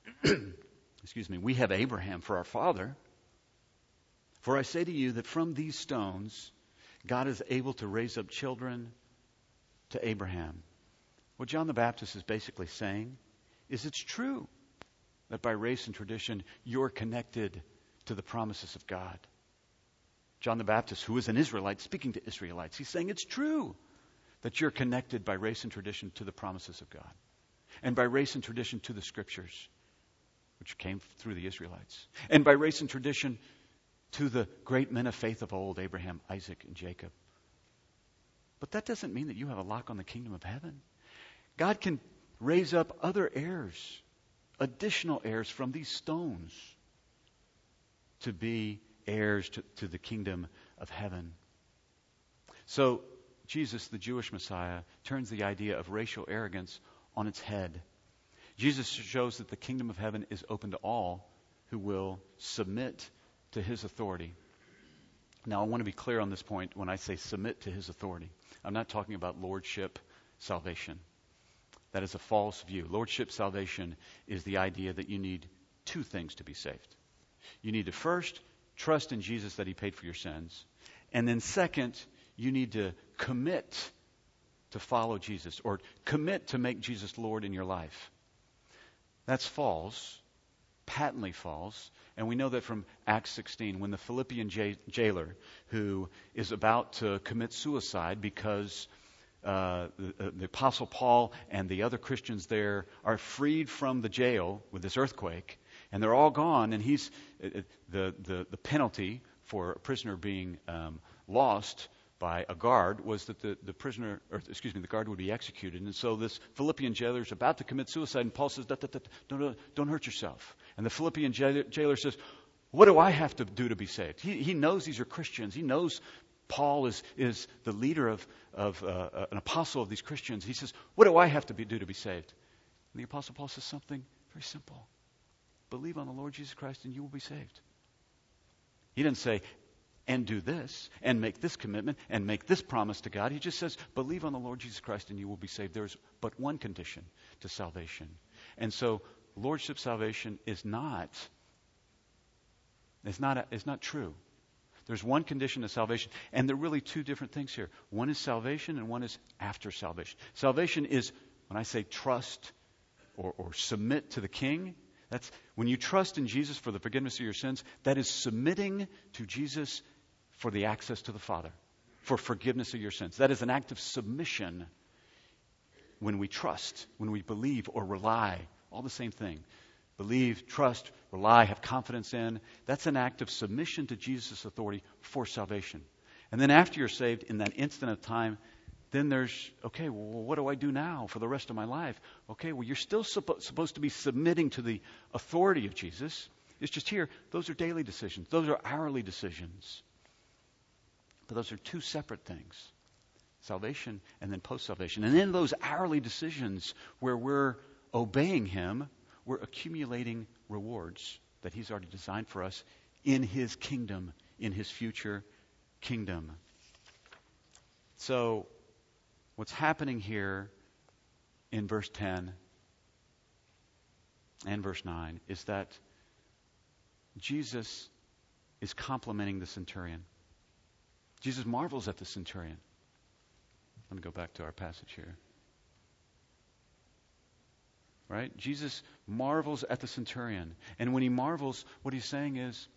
we have Abraham for our father. For I say to you that from these stones God is able to raise up children to Abraham." What John the Baptist is basically saying is it's true that by race and tradition you're connected to the promises of God. John the Baptist, who is an Israelite, speaking to Israelites, he's saying it's true that you're connected by race and tradition to the promises of God, and by race and tradition to the Scriptures, which came through the Israelites, and by race and tradition to the great men of faith of old, Abraham, Isaac, and Jacob. But that doesn't mean that you have a lock on the kingdom of heaven. God can raise up other heirs, additional heirs from these stones, to be heirs to the kingdom of heaven. So Jesus, the Jewish Messiah, turns the idea of racial arrogance on its head. Jesus shows that the kingdom of heaven is open to all who will submit to his authority. Now, I want to be clear on this point when I say submit to his authority. I'm not talking about lordship salvation. That is a false view. Lordship salvation is the idea that you need two things to be saved. You need to first trust in Jesus that he paid for your sins. And then second, you need to commit to follow Jesus, or commit to make Jesus Lord in your life. That's false, patently false. And we know that from Acts 16, when the Philippian jailer, who is about to commit suicide because the Apostle Paul and the other Christians there are freed from the jail with this earthquake, and they're all gone, and he's the penalty for a prisoner being lost by a guard was that the guard would be executed. And so this Philippian jailer is about to commit suicide, and Paul says, don't hurt yourself. And the Philippian jailer says, what do I have to do to be saved? He knows these are Christians. He knows Paul is the leader of an apostle of these Christians. He says, what do I have to do to be saved? And the Apostle Paul says something very simple. Believe on the Lord Jesus Christ and you will be saved. He didn't say, and do this, and make this commitment, and make this promise to God. He just says, believe on the Lord Jesus Christ and you will be saved. There's but one condition to salvation. And so, lordship salvation is not true. There's one condition to salvation, and there are really two different things here. One is salvation, and one is after salvation. Salvation is, when I say trust or submit to the King, that's when you trust in Jesus for the forgiveness of your sins, that is submitting to Jesus for the access to the Father, for forgiveness of your sins. That is an act of submission when we trust, when we believe or rely, all the same thing. Believe, trust, rely, have confidence in. That's an act of submission to Jesus' authority for salvation. And then after you're saved, in that instant of time, then there's, okay, well, what do I do now for the rest of my life? Okay, well, you're still supposed to be submitting to the authority of Jesus. It's just here, those are daily decisions. Those are hourly decisions. But those are two separate things. salvation and then post-salvation. And in those hourly decisions where we're obeying him, we're accumulating rewards that he's already designed for us in his kingdom, in his future kingdom. So, what's happening here in verse 10 and verse 9 is that Jesus is complimenting the centurion. Jesus marvels at the centurion. Let me go back to our passage here. Right? Jesus marvels at the centurion. And when he marvels, what he's saying is,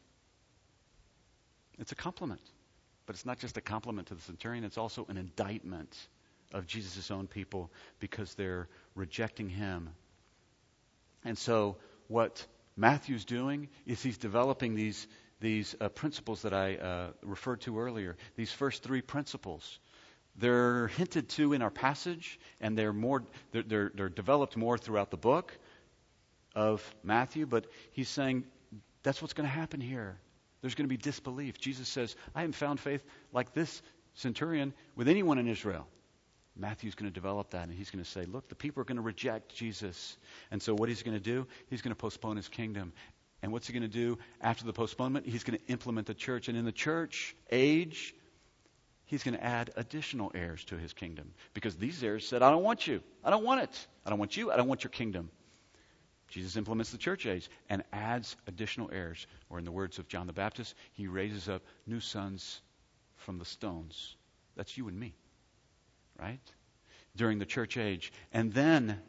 it's a compliment. But it's not just a compliment to the centurion, it's also an indictment of Jesus' own people because they're rejecting him. And so what Matthew's doing is he's developing these principles that I referred to earlier. These first three principles. They're hinted to in our passage, and they're developed more throughout the book of Matthew, but he's saying that's what's going to happen here. There's going to be disbelief. Jesus says, I haven't found faith like this centurion with anyone in Israel. Matthew's going to develop that, and he's going to say, look, the people are going to reject Jesus. And so what he's going to do, he's going to postpone his kingdom. And what's he going to do after the postponement? He's going to implement the church. And in the church age, he's going to add additional heirs to his kingdom. Because these heirs said, I don't want you. I don't want it. I don't want you. I don't want your kingdom. Jesus implements the church age and adds additional heirs. Or in the words of John the Baptist, he raises up new sons from the stones. That's you and me. Right? During the church age. And then,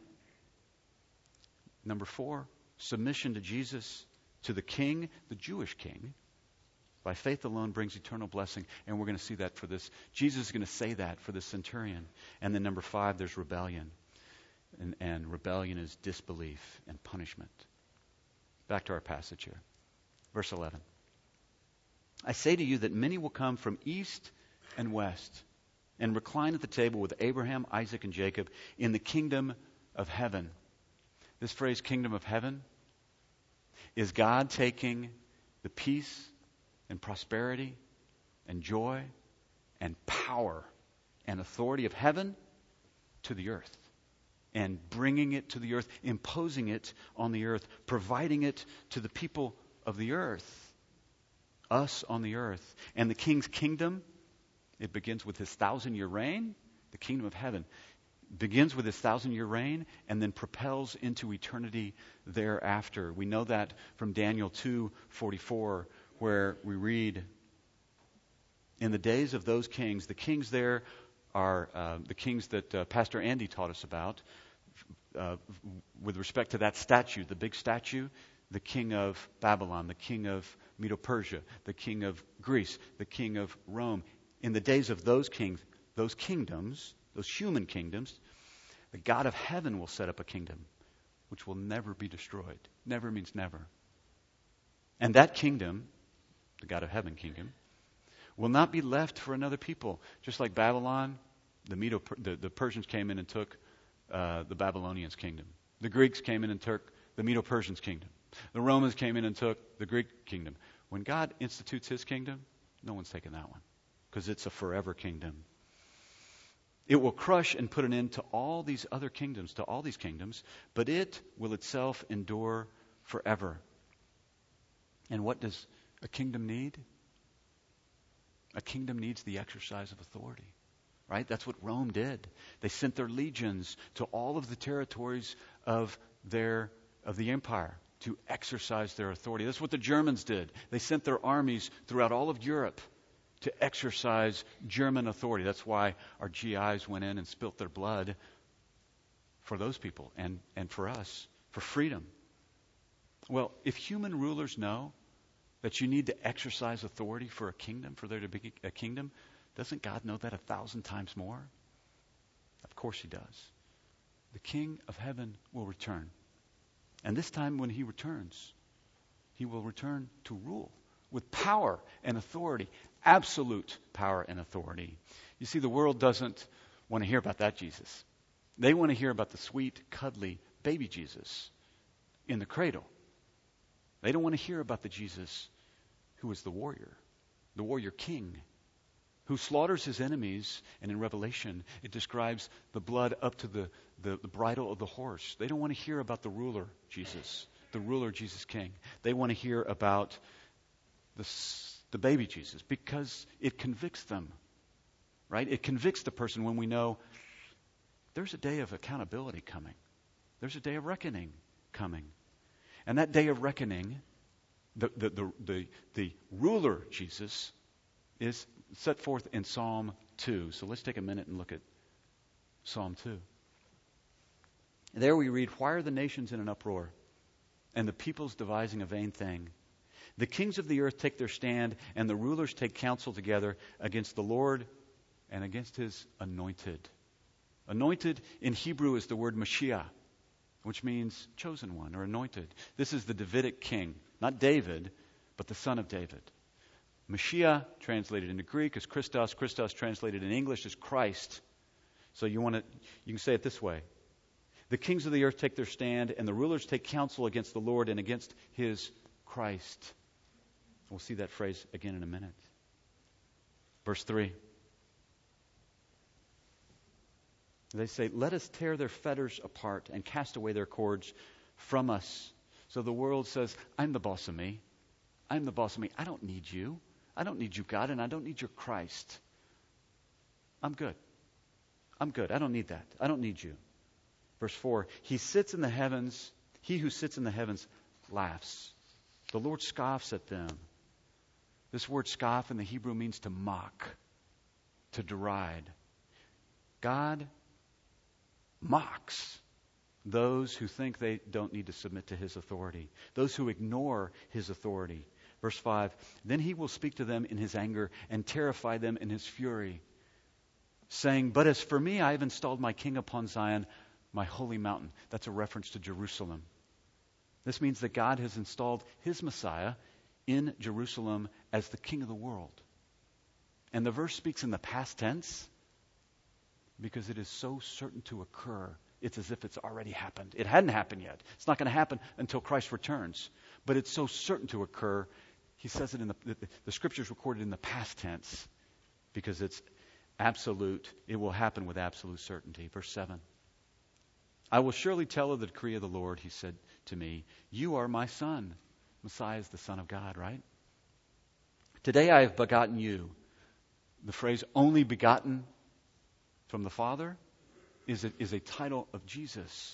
number 4, submission to Jesus, to the king, the Jewish king. By faith alone brings eternal blessing. And we're going to see that for this. Jesus is going to say that for the centurion. And then number 5, there's rebellion. And rebellion is disbelief and punishment. Back to our passage here. Verse 11. I say to you that many will come from east and west and recline at the table with Abraham, Isaac, and Jacob in the kingdom of heaven. This phrase, kingdom of heaven, is God taking the peace and prosperity and joy and power and authority of heaven to the earth and bringing it to the earth, imposing it on the earth, providing it to the people of the earth, us on the earth. And the king's kingdom, it begins with his 1,000-year reign. The kingdom of heaven begins with his 1,000-year reign and then propels into eternity thereafter. We know that from Daniel 2:44, where we read, in the days of those kings, the kings there are the kings that Pastor Andy taught us about with respect to that statue, the big statue, the king of Babylon, the king of Medo-Persia, the king of Greece, the king of Rome. In the days of those kings, those kingdoms, those human kingdoms, the God of heaven will set up a kingdom which will never be destroyed. Never means never. And that kingdom, the God of heaven kingdom, will not be left for another people. Just like Babylon, the Persians came in and took the Babylonians' kingdom. The Greeks came in and took the Medo-Persians' kingdom. The Romans came in and took the Greek kingdom. When God institutes his kingdom, no one's taking that one because it's a forever kingdom. It will crush and put an end to all these other kingdoms, to all these kingdoms, but it will itself endure forever. And what does a kingdom need? A kingdom needs the exercise of authority, right? That's what Rome did. They sent their legions to all of the territories of the empire to exercise their authority. That's what the Germans did. They sent their armies throughout all of Europe to exercise German authority. That's why our GIs went in and spilt their blood for those people and for us, for freedom. Well, if human rulers know that you need to exercise authority for a kingdom, for there to be a kingdom, doesn't God know that 1,000 times more? Of course he does. The King of heaven will return. And this time when he returns, he will return to rule with power and authority, absolute power and authority. You see, the world doesn't want to hear about that Jesus. They want to hear about the sweet, cuddly baby Jesus in the cradle. They don't want to hear about the Jesus who is the warrior king, who slaughters his enemies. And in Revelation, it describes the blood up to the bridle of the horse. They don't want to hear about the ruler, Jesus King. They want to hear about the baby Jesus, because it convicts them, right? It convicts the person when we know there's a day of accountability coming. There's a day of reckoning coming. And that day of reckoning, the ruler Jesus is set forth in Psalm 2. So let's take a minute and look at Psalm 2. There we read, "Why are the nations in an uproar, and the peoples devising a vain thing? The kings of the earth take their stand, and the rulers take counsel together against the Lord and against his anointed." Anointed in Hebrew is the word Mashiach, which means chosen one or anointed. This is the Davidic king, not David, but the son of David. Mashiach, translated into Greek, is Christos. Christos, translated in English, is Christ. So you can say it this way. The kings of the earth take their stand, and the rulers take counsel against the Lord and against his Christ. We'll see that phrase again in a minute. Verse 3. They say, "Let us tear their fetters apart and cast away their cords from us." So the world says, I'm the boss of me. I'm the boss of me. I don't need you. I don't need you, God, and I don't need your Christ. I'm good. I'm good. I don't need that. I don't need you. Verse 4, He who sits in the heavens laughs. The Lord scoffs at them. This word scoff in the Hebrew means to mock, to deride. God mocks those who think they don't need to submit to his authority, those who ignore his authority. Verse 5, "Then he will speak to them in his anger and terrify them in his fury, saying, 'But as for me, I have installed my king upon Zion, my holy mountain.'" That's a reference to Jerusalem. This means that God has installed his Messiah in Jerusalem as the king of the world. And the verse speaks in the past tense because it is so certain to occur. It's as if it's already happened. It hadn't happened yet. It's not going to happen until Christ returns. But it's so certain to occur. He says it in the Scripture's recorded in the past tense because it's absolute. It will happen with absolute certainty. Verse 7. "I will surely tell of the decree of the Lord," he said to me. "You are my son." Messiah is the Son of God, right? "Today I have begotten you." The phrase "only begotten from the Father" is a title of Jesus.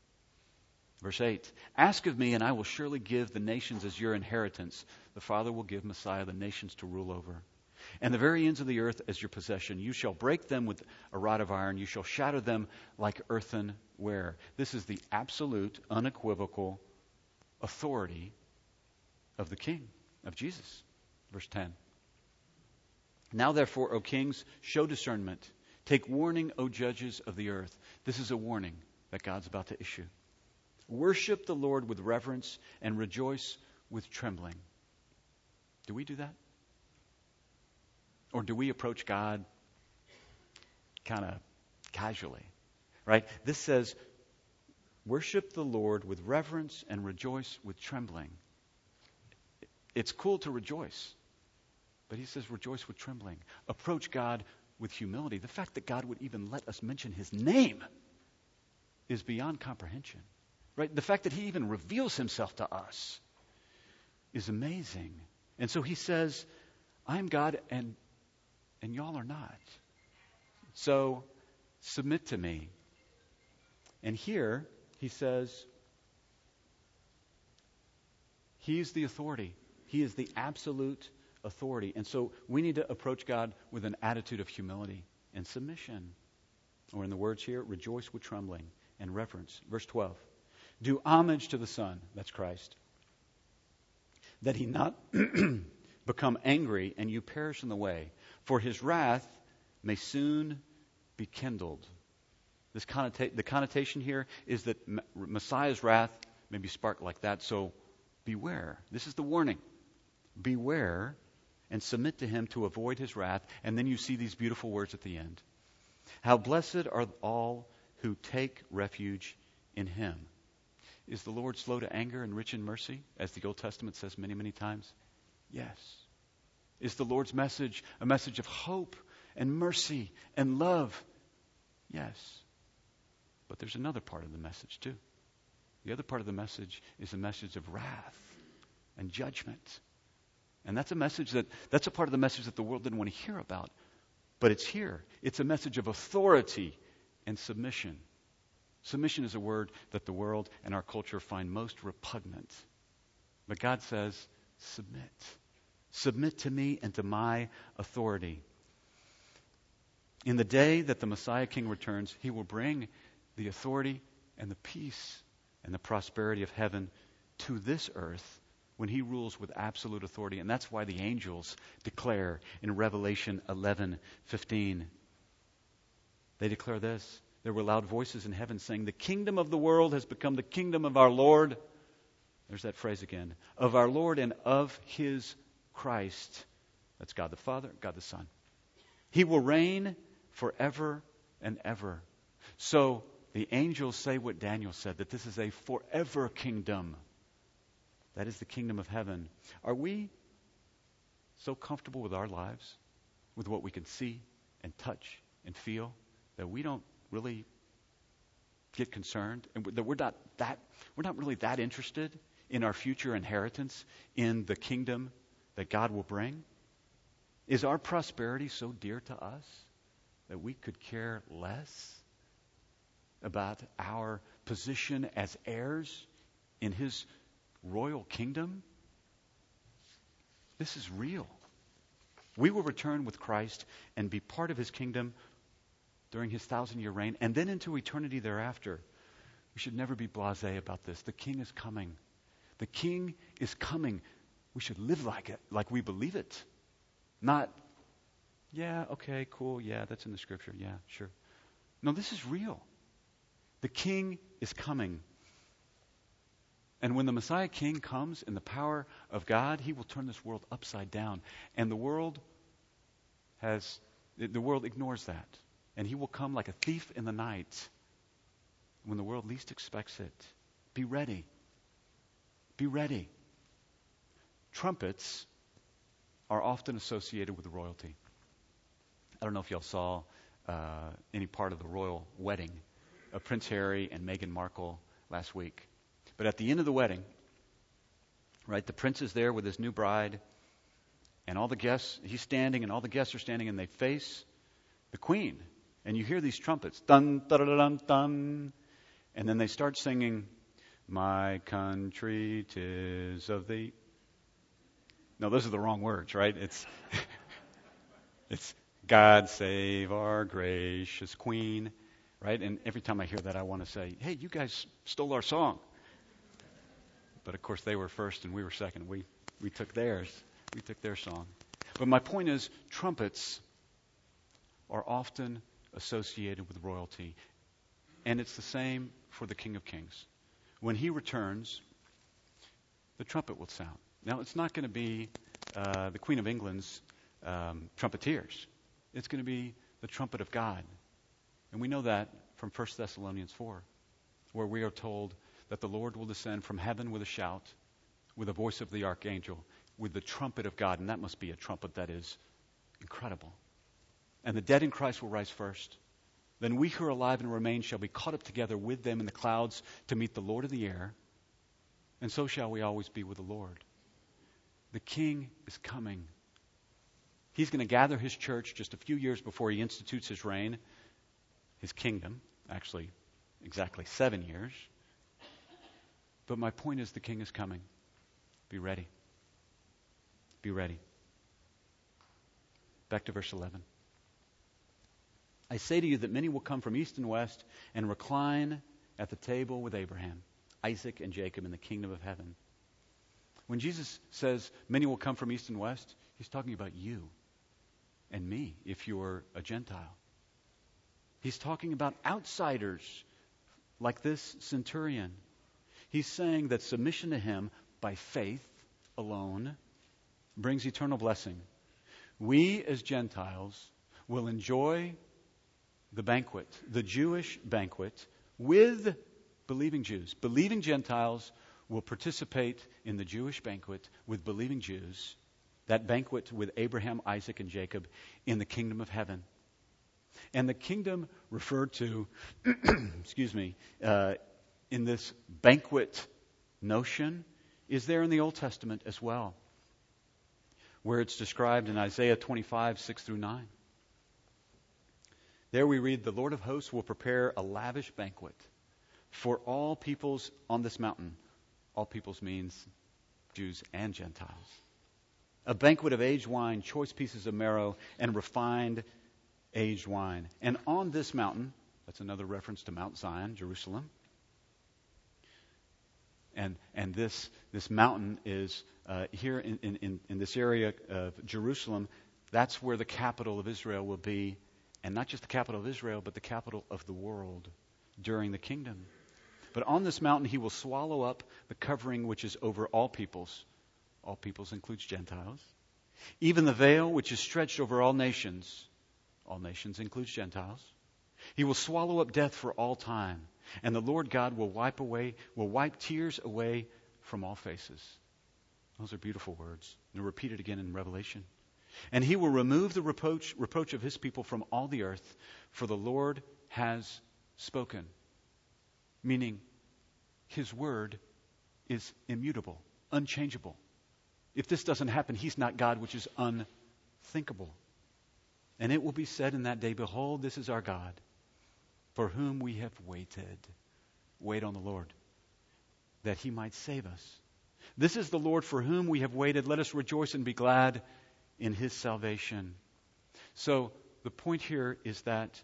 Verse 8, "Ask of me, and I will surely give the nations as your inheritance." The Father will give Messiah the nations to rule over. "And the very ends of the earth as your possession. You shall break them with a rod of iron. You shall shatter them like earthenware." This is the absolute, unequivocal authority of the King, of Jesus. Verse 10, "Now therefore, O kings, show discernment. Take warning, O judges of the earth." This is a warning that God's about to issue. "Worship the Lord with reverence and rejoice with trembling." Do we do that? Or do we approach God kind of casually? Right? This says, worship the Lord with reverence and rejoice with trembling. It's cool to rejoice, but he says rejoice with trembling. Approach God with humility. The fact that God would even let us mention his name is beyond comprehension. Right? The fact that he even reveals himself to us is amazing. And so he says, I'm God and y'all are not. So submit to me. And here he says, he's the authority. He is the absolute authority. And so we need to approach God with an attitude of humility and submission. Or in the words here, rejoice with trembling and reverence. Verse 12. "Do homage to the Son," that's Christ, "that he not become angry and you perish in the way, for his wrath may soon be kindled." The connotation here is that Messiah's wrath may be sparked like that, so beware. This is the warning. Beware and submit to him to avoid his wrath. And then you see these beautiful words at the end. "How blessed are all who take refuge in him." Is the Lord slow to anger and rich in mercy, as the Old Testament says many, many times? Yes. Is the Lord's message a message of hope and mercy and love? Yes. But there's another part of the message too. The other part of the message is a message of wrath and judgment. And that's a part of the message that the world didn't want to hear about. But it's here. It's a message of authority and submission. Submission is a word that the world and our culture find most repugnant. But God says, submit. Submit to me and to my authority. In the day that the Messiah King returns, he will bring the authority and the peace and the prosperity of heaven to this earth when he rules with absolute authority. And that's why the angels declare in Revelation 11:15. They declare this. There were loud voices in heaven saying, the kingdom of the world has become the kingdom of our Lord. There's that phrase again. Of our Lord and of his Christ. That's God the Father, God the Son. He will reign forever and ever. So the angels say what Daniel said, that this is a forever kingdom. That is the kingdom of heaven. Are we so comfortable with our lives, with what we can see and touch and feel, that we don't really get concerned, and that we're not really that interested in our future inheritance, in the kingdom that God will bring? Is our prosperity so dear to us that we could care less about our position as heirs in his royal kingdom? This is real. We will return with Christ and be part of his kingdom during his 1,000-year reign, and then into eternity thereafter. We should never be blasé about this. The King is coming. The King is coming. We should live like it, like we believe it. Not, yeah, okay, cool, yeah, that's in the scripture, yeah, sure. No, this is real. The King is coming. And when the Messiah King comes in the power of God, he will turn this world upside down. And the world ignores that. And he will come like a thief in the night when the world least expects it. Be ready. Be ready. Trumpets are often associated with royalty. I don't know if y'all saw any part of the royal wedding of Prince Harry and Meghan Markle last week. But at the end of the wedding, right, the prince is there with his new bride, and all the guests, he's standing, and all the guests are standing, and they face the queen. And you hear these trumpets, dun, dun, dun, dun, dun, and then they start singing, "My country 'tis of thee." No, those are the wrong words, right? It's God save our gracious queen, right? And every time I hear that, I want to say, hey, you guys stole our song. But of course, they were first and we were second. We took theirs. We took their song. But my point is, trumpets are often associated with royalty. And it's the same for the King of Kings. When he returns, the trumpet will sound. Now, it's not going to be the Queen of England's trumpeters. It's going to be the trumpet of God. And we know that from 1 Thessalonians 4, where we are told that the Lord will descend from heaven with a shout, with the voice of the archangel, with the trumpet of God. And that must be a trumpet that is incredible. And the dead in Christ will rise first. Then we who are alive and remain shall be caught up together with them in the clouds to meet the Lord of the air. And so shall we always be with the Lord. The King is coming. He's going to gather his church just a few years before he institutes his reign, his kingdom, actually exactly 7 years. But my point is, the King is coming. Be ready. Be ready. Back to verse 11. I say to you that many will come from east and west and recline at the table with Abraham, Isaac, and Jacob in the kingdom of heaven. When Jesus says many will come from east and west, he's talking about you and me if you're a Gentile. He's talking about outsiders like this centurion. He's saying that submission to him by faith alone brings eternal blessing. We as Gentiles will enjoy the banquet, the Jewish banquet, with believing Jews. Believing Gentiles will participate in the Jewish banquet with believing Jews that banquet with Abraham, Isaac, and Jacob in the kingdom of heaven. And the kingdom referred to, excuse me, in this banquet notion is there in the Old Testament as well, where it's described in Isaiah 25, 6 through 9. There we read, "The Lord of hosts will prepare a lavish banquet for all peoples on this mountain." All peoples means Jews and Gentiles. "A banquet of aged wine, choice pieces of marrow, and refined aged wine. And on this mountain," that's another reference to Mount Zion, Jerusalem. And this mountain is here in this area of Jerusalem. That's where the capital of Israel will be. And not just the capital of Israel, but the capital of the world during the kingdom. "But on this mountain he will swallow up the covering which is over all peoples." All peoples includes Gentiles. "Even the veil which is stretched over all nations." All nations includes Gentiles. "He will swallow up death for all time. And the Lord God will wipe tears away from all faces." Those are beautiful words. They're repeated again in Revelation. "And he will remove the reproach of his people from all the earth, for the Lord has spoken." Meaning, his word is immutable, unchangeable. If this doesn't happen, he's not God, which is unthinkable. "And it will be said in that day, Behold, this is our God, for whom we have waited." Wait on the Lord, that he might save us. "This is the Lord for whom we have waited. Let us rejoice and be glad in his salvation." So the point here is that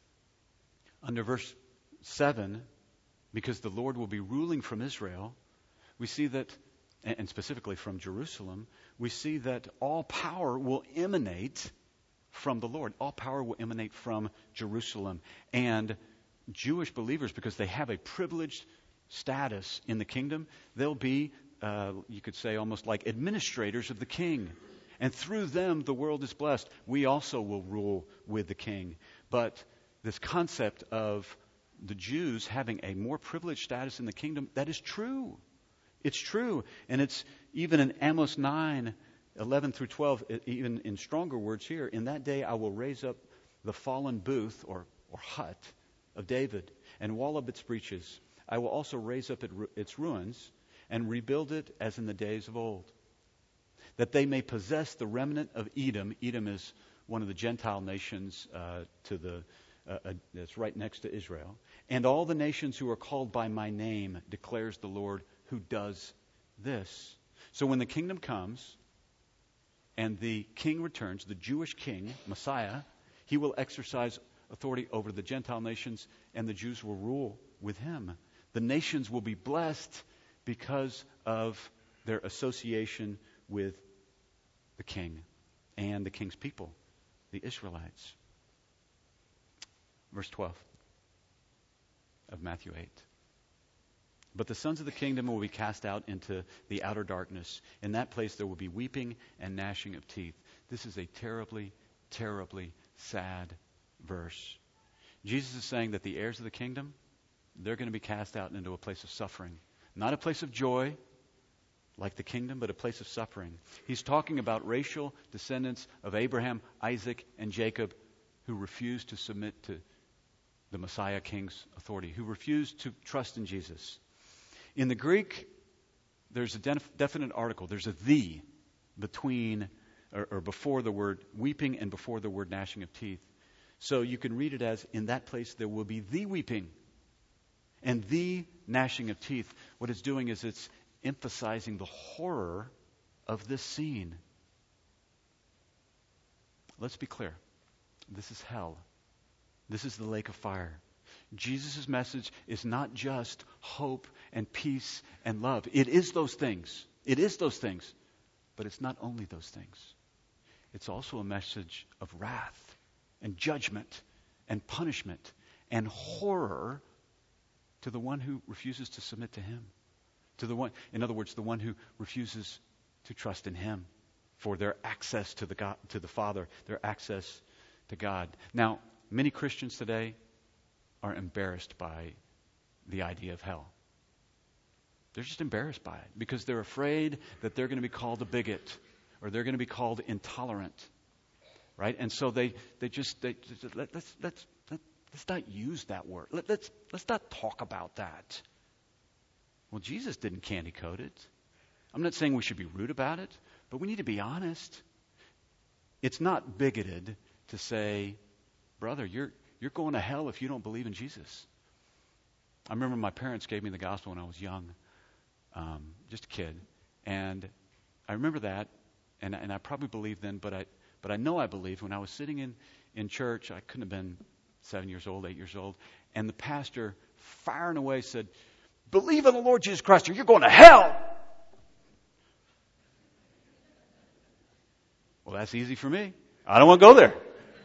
under verse 7, because the Lord will be ruling from Israel, we see that, and specifically from Jerusalem, we see that all power will emanate from the Lord. All power will emanate from Jerusalem. And Jewish believers, because they have a privileged status in the kingdom, they'll be, you could say, almost like administrators of the king. And through them, the world is blessed. We also will rule with the king. But this concept of the Jews having a more privileged status in the kingdom, that is true. It's true. And it's even in Amos 9, 11 through 12, even in stronger words here, "In that day I will raise up the fallen booth or hut of David and wall up its breaches. I will also raise up its ruins and rebuild it as in the days of old, that they may possess the remnant of Edom." Edom is one of the Gentile nations that's right next to Israel. "And all the nations who are called by my name, declares the Lord who does this." So when the kingdom comes and the king returns, the Jewish king, Messiah, he will exercise authority over the Gentile nations, and the Jews will rule with him. The nations will be blessed because of their association with the king and the king's people, the Israelites. Verse 12 of Matthew 8. "But the sons of the kingdom will be cast out into the outer darkness. In that place there will be weeping and gnashing of teeth." This is a terribly, terribly sad verse. Jesus is saying that the heirs of the kingdom, they're going to be cast out into a place of suffering. Not a place of joy, like the kingdom, but a place of suffering. He's talking about racial descendants of Abraham, Isaac, and Jacob who refused to submit to the Messiah King's authority, who refused to trust in Jesus. In the Greek, there's a definite article. There's a "the" between or before the word weeping and before the word gnashing of teeth. So you can read it as, "In that place there will be the weeping and the gnashing of teeth." What it's doing is it's emphasizing the horror of this scene. Let's be clear. This is hell. This is the lake of fire. Jesus' message is not just hope and peace and love. It is those things. It is those things. But it's not only those things. It's also a message of wrath and judgment and punishment and horror to the one who refuses to submit to him. To the one, in other words, the one who refuses to trust in him for their access to the Father, their access to God. Now, many Christians today are embarrassed by the idea of hell. They're just embarrassed by it because they're afraid that they're going to be called a bigot, or they're going to be called intolerant, right? And so let's not use that word. Let's not talk about that. Well, Jesus didn't candy coat it. I'm not saying we should be rude about it, but we need to be honest. It's not bigoted to say, brother, you're going to hell if you don't believe in Jesus. I remember my parents gave me the gospel when I was young, just a kid, and I remember that, and I probably believed then, but I know I believed when I was sitting in church. I couldn't have been 7 years old, 8 years old, and the pastor, firing away, said, "Believe in the Lord Jesus Christ, or you're going to hell." Well, that's easy for me. I don't want to go there.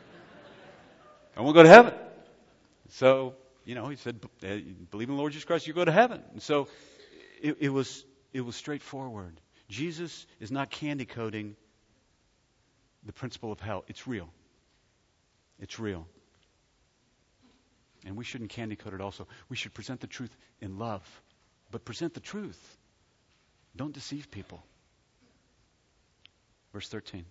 I want to go to heaven. So, he said, believe in the Lord Jesus Christ, you go to heaven. And so it was straightforward. Jesus is not candy coating the principle of hell. It's real. It's real. And we shouldn't candy coat it also. We should present the truth in love. But present the truth. Don't deceive people. Verse 13.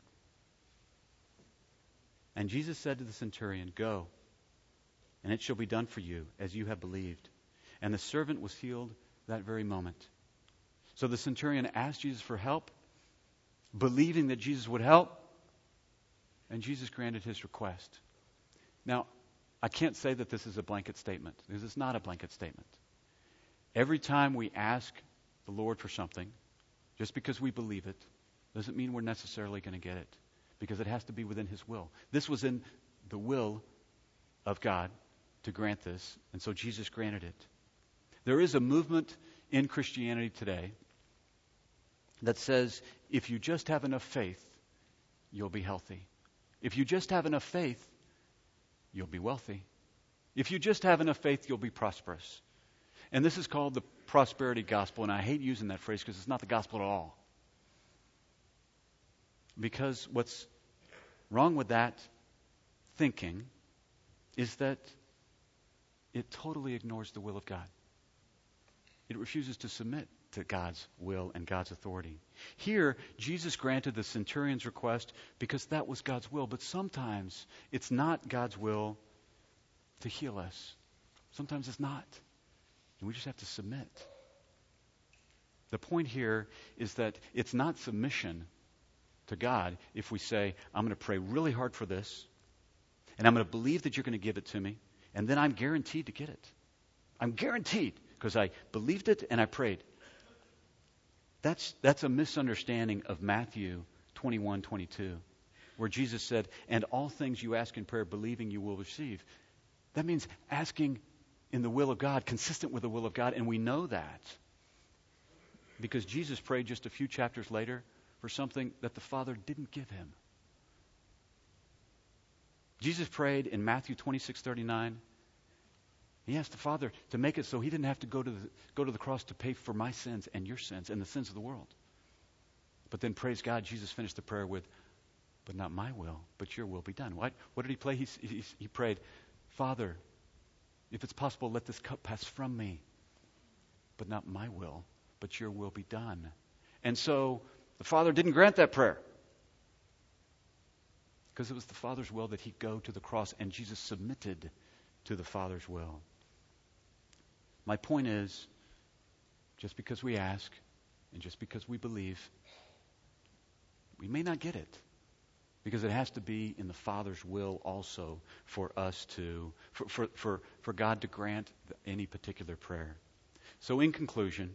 And Jesus said to the centurion, "Go, and it shall be done for you as you have believed." And the servant was healed that very moment. So the centurion asked Jesus for help, believing that Jesus would help, and Jesus granted his request. Now, I can't say that this is a blanket statement, because it's not a blanket statement. Every time we ask the Lord for something, just because we believe it, doesn't mean we're necessarily going to get it, because it has to be within His will. This was in the will of God to grant this, and so Jesus granted it. There is a movement in Christianity today that says if you just have enough faith, you'll be healthy. If you just have enough faith, you'll be wealthy. If you just have enough faith, you'll be prosperous. And this is called the prosperity gospel, and I hate using that phrase because it's not the gospel at all. Because what's wrong with that thinking is that it totally ignores the will of God. It refuses to submit to God's will and God's authority. Here, Jesus granted the centurion's request because that was God's will. But sometimes it's not God's will to heal us. Sometimes it's not. And we just have to submit. The point here is that it's not submission to God if we say, I'm going to pray really hard for this, and I'm going to believe that you're going to give it to me, and then I'm guaranteed to get it. I'm guaranteed because I believed it and I prayed. That's a misunderstanding of Matthew 21:22, where Jesus said, "And all things you ask in prayer, believing you will receive." That means asking in the will of God, consistent with the will of God, and we know that because Jesus prayed just a few chapters later for something that the Father didn't give him. Jesus prayed in Matthew 26:39. He asked the Father to make it so he didn't have to go to the cross to pay for my sins and your sins and the sins of the world. But then, praise God, Jesus finished the prayer with, "But not my will, but your will be done." What did he pray? He prayed, "Father, if it's possible, let this cup pass from me. But not my will, but your will be done." And so the Father didn't grant that prayer because it was the Father's will that he go to the cross, and Jesus submitted to the Father's will. My point is, just because we ask and just because we believe, we may not get it, because it has to be in the Father's will also for us to, for God to grant any particular prayer. So in conclusion,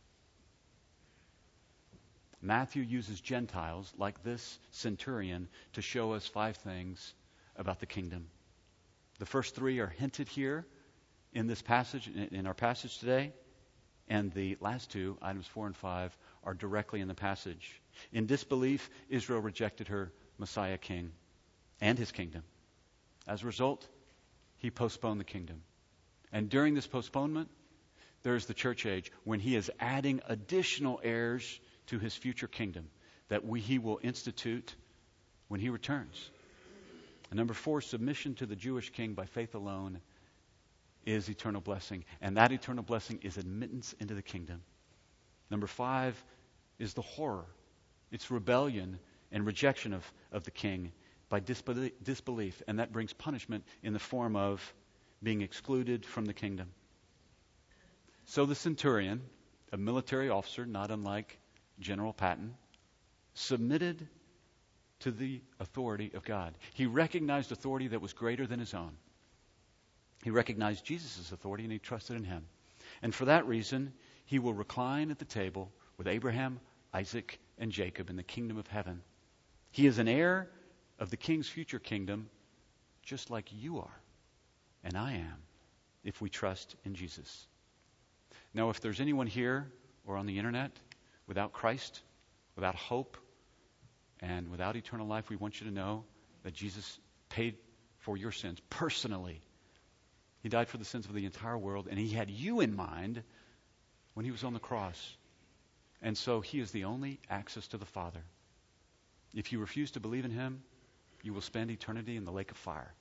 Matthew uses Gentiles like this centurion to show us 5 things about the kingdom. The first 3 are hinted here in this passage, in our passage today, and the last 2, items 4 and 5, are directly in the passage. In disbelief, Israel rejected her Messiah king and his kingdom. As a result, he postponed the kingdom. And during this postponement, there's the church age when he is adding additional heirs to his future kingdom that he will institute when he returns. And number 4, submission to the Jewish king by faith alone is eternal blessing. And that eternal blessing is admittance into the kingdom. Number 5 is the horror. It's rebellion and rejection of the king by disbelief, and that brings punishment in the form of being excluded from the kingdom. So the centurion, a military officer, not unlike General Patton, submitted to the authority of God. He recognized authority that was greater than his own. He recognized Jesus' authority, and he trusted in him. And for that reason, he will recline at the table with Abraham, Isaac, and Jacob in the kingdom of heaven. He is an heir of the king's future kingdom, just like you are, and I am, if we trust in Jesus. Now, if there's anyone here or on the internet without Christ, without hope, and without eternal life, we want you to know that Jesus paid for your sins personally. He died for the sins of the entire world, and he had you in mind when he was on the cross. And so he is the only access to the Father. If you refuse to believe in him, you will spend eternity in the lake of fire.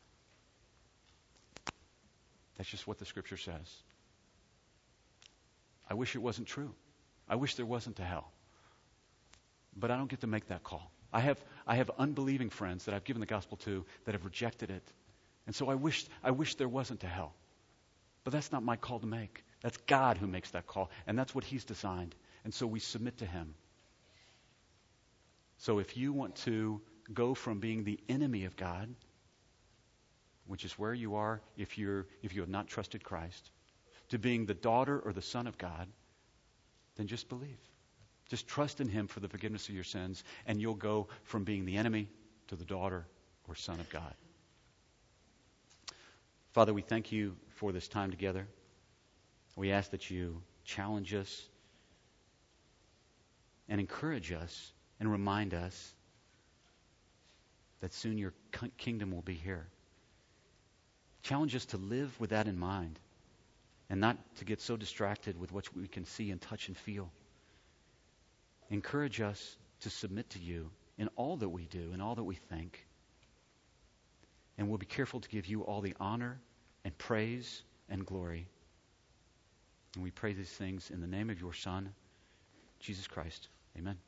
That's just what the Scripture says. I wish it wasn't true. I wish there wasn't a hell. But I don't get to make that call. I have unbelieving friends that I've given the gospel to that have rejected it. And so I wish there wasn't a hell. But that's not my call to make. That's God who makes that call. And that's what he's designed. And so we submit to him. So if you want to go from being the enemy of God, which is where you are if you have not trusted Christ, to being the daughter or the son of God, then just believe. Just trust in him for the forgiveness of your sins, and you'll go from being the enemy to the daughter or son of God. Father, we thank you for this time together. We ask that you challenge us and encourage us and remind us that soon your kingdom will be here. Challenge us to live with that in mind and not to get so distracted with what we can see and touch and feel. Encourage us to submit to you in all that we do, in all that we think. And we'll be careful to give you all the honor and praise and glory. And we pray these things in the name of your Son, Jesus Christ. Amen.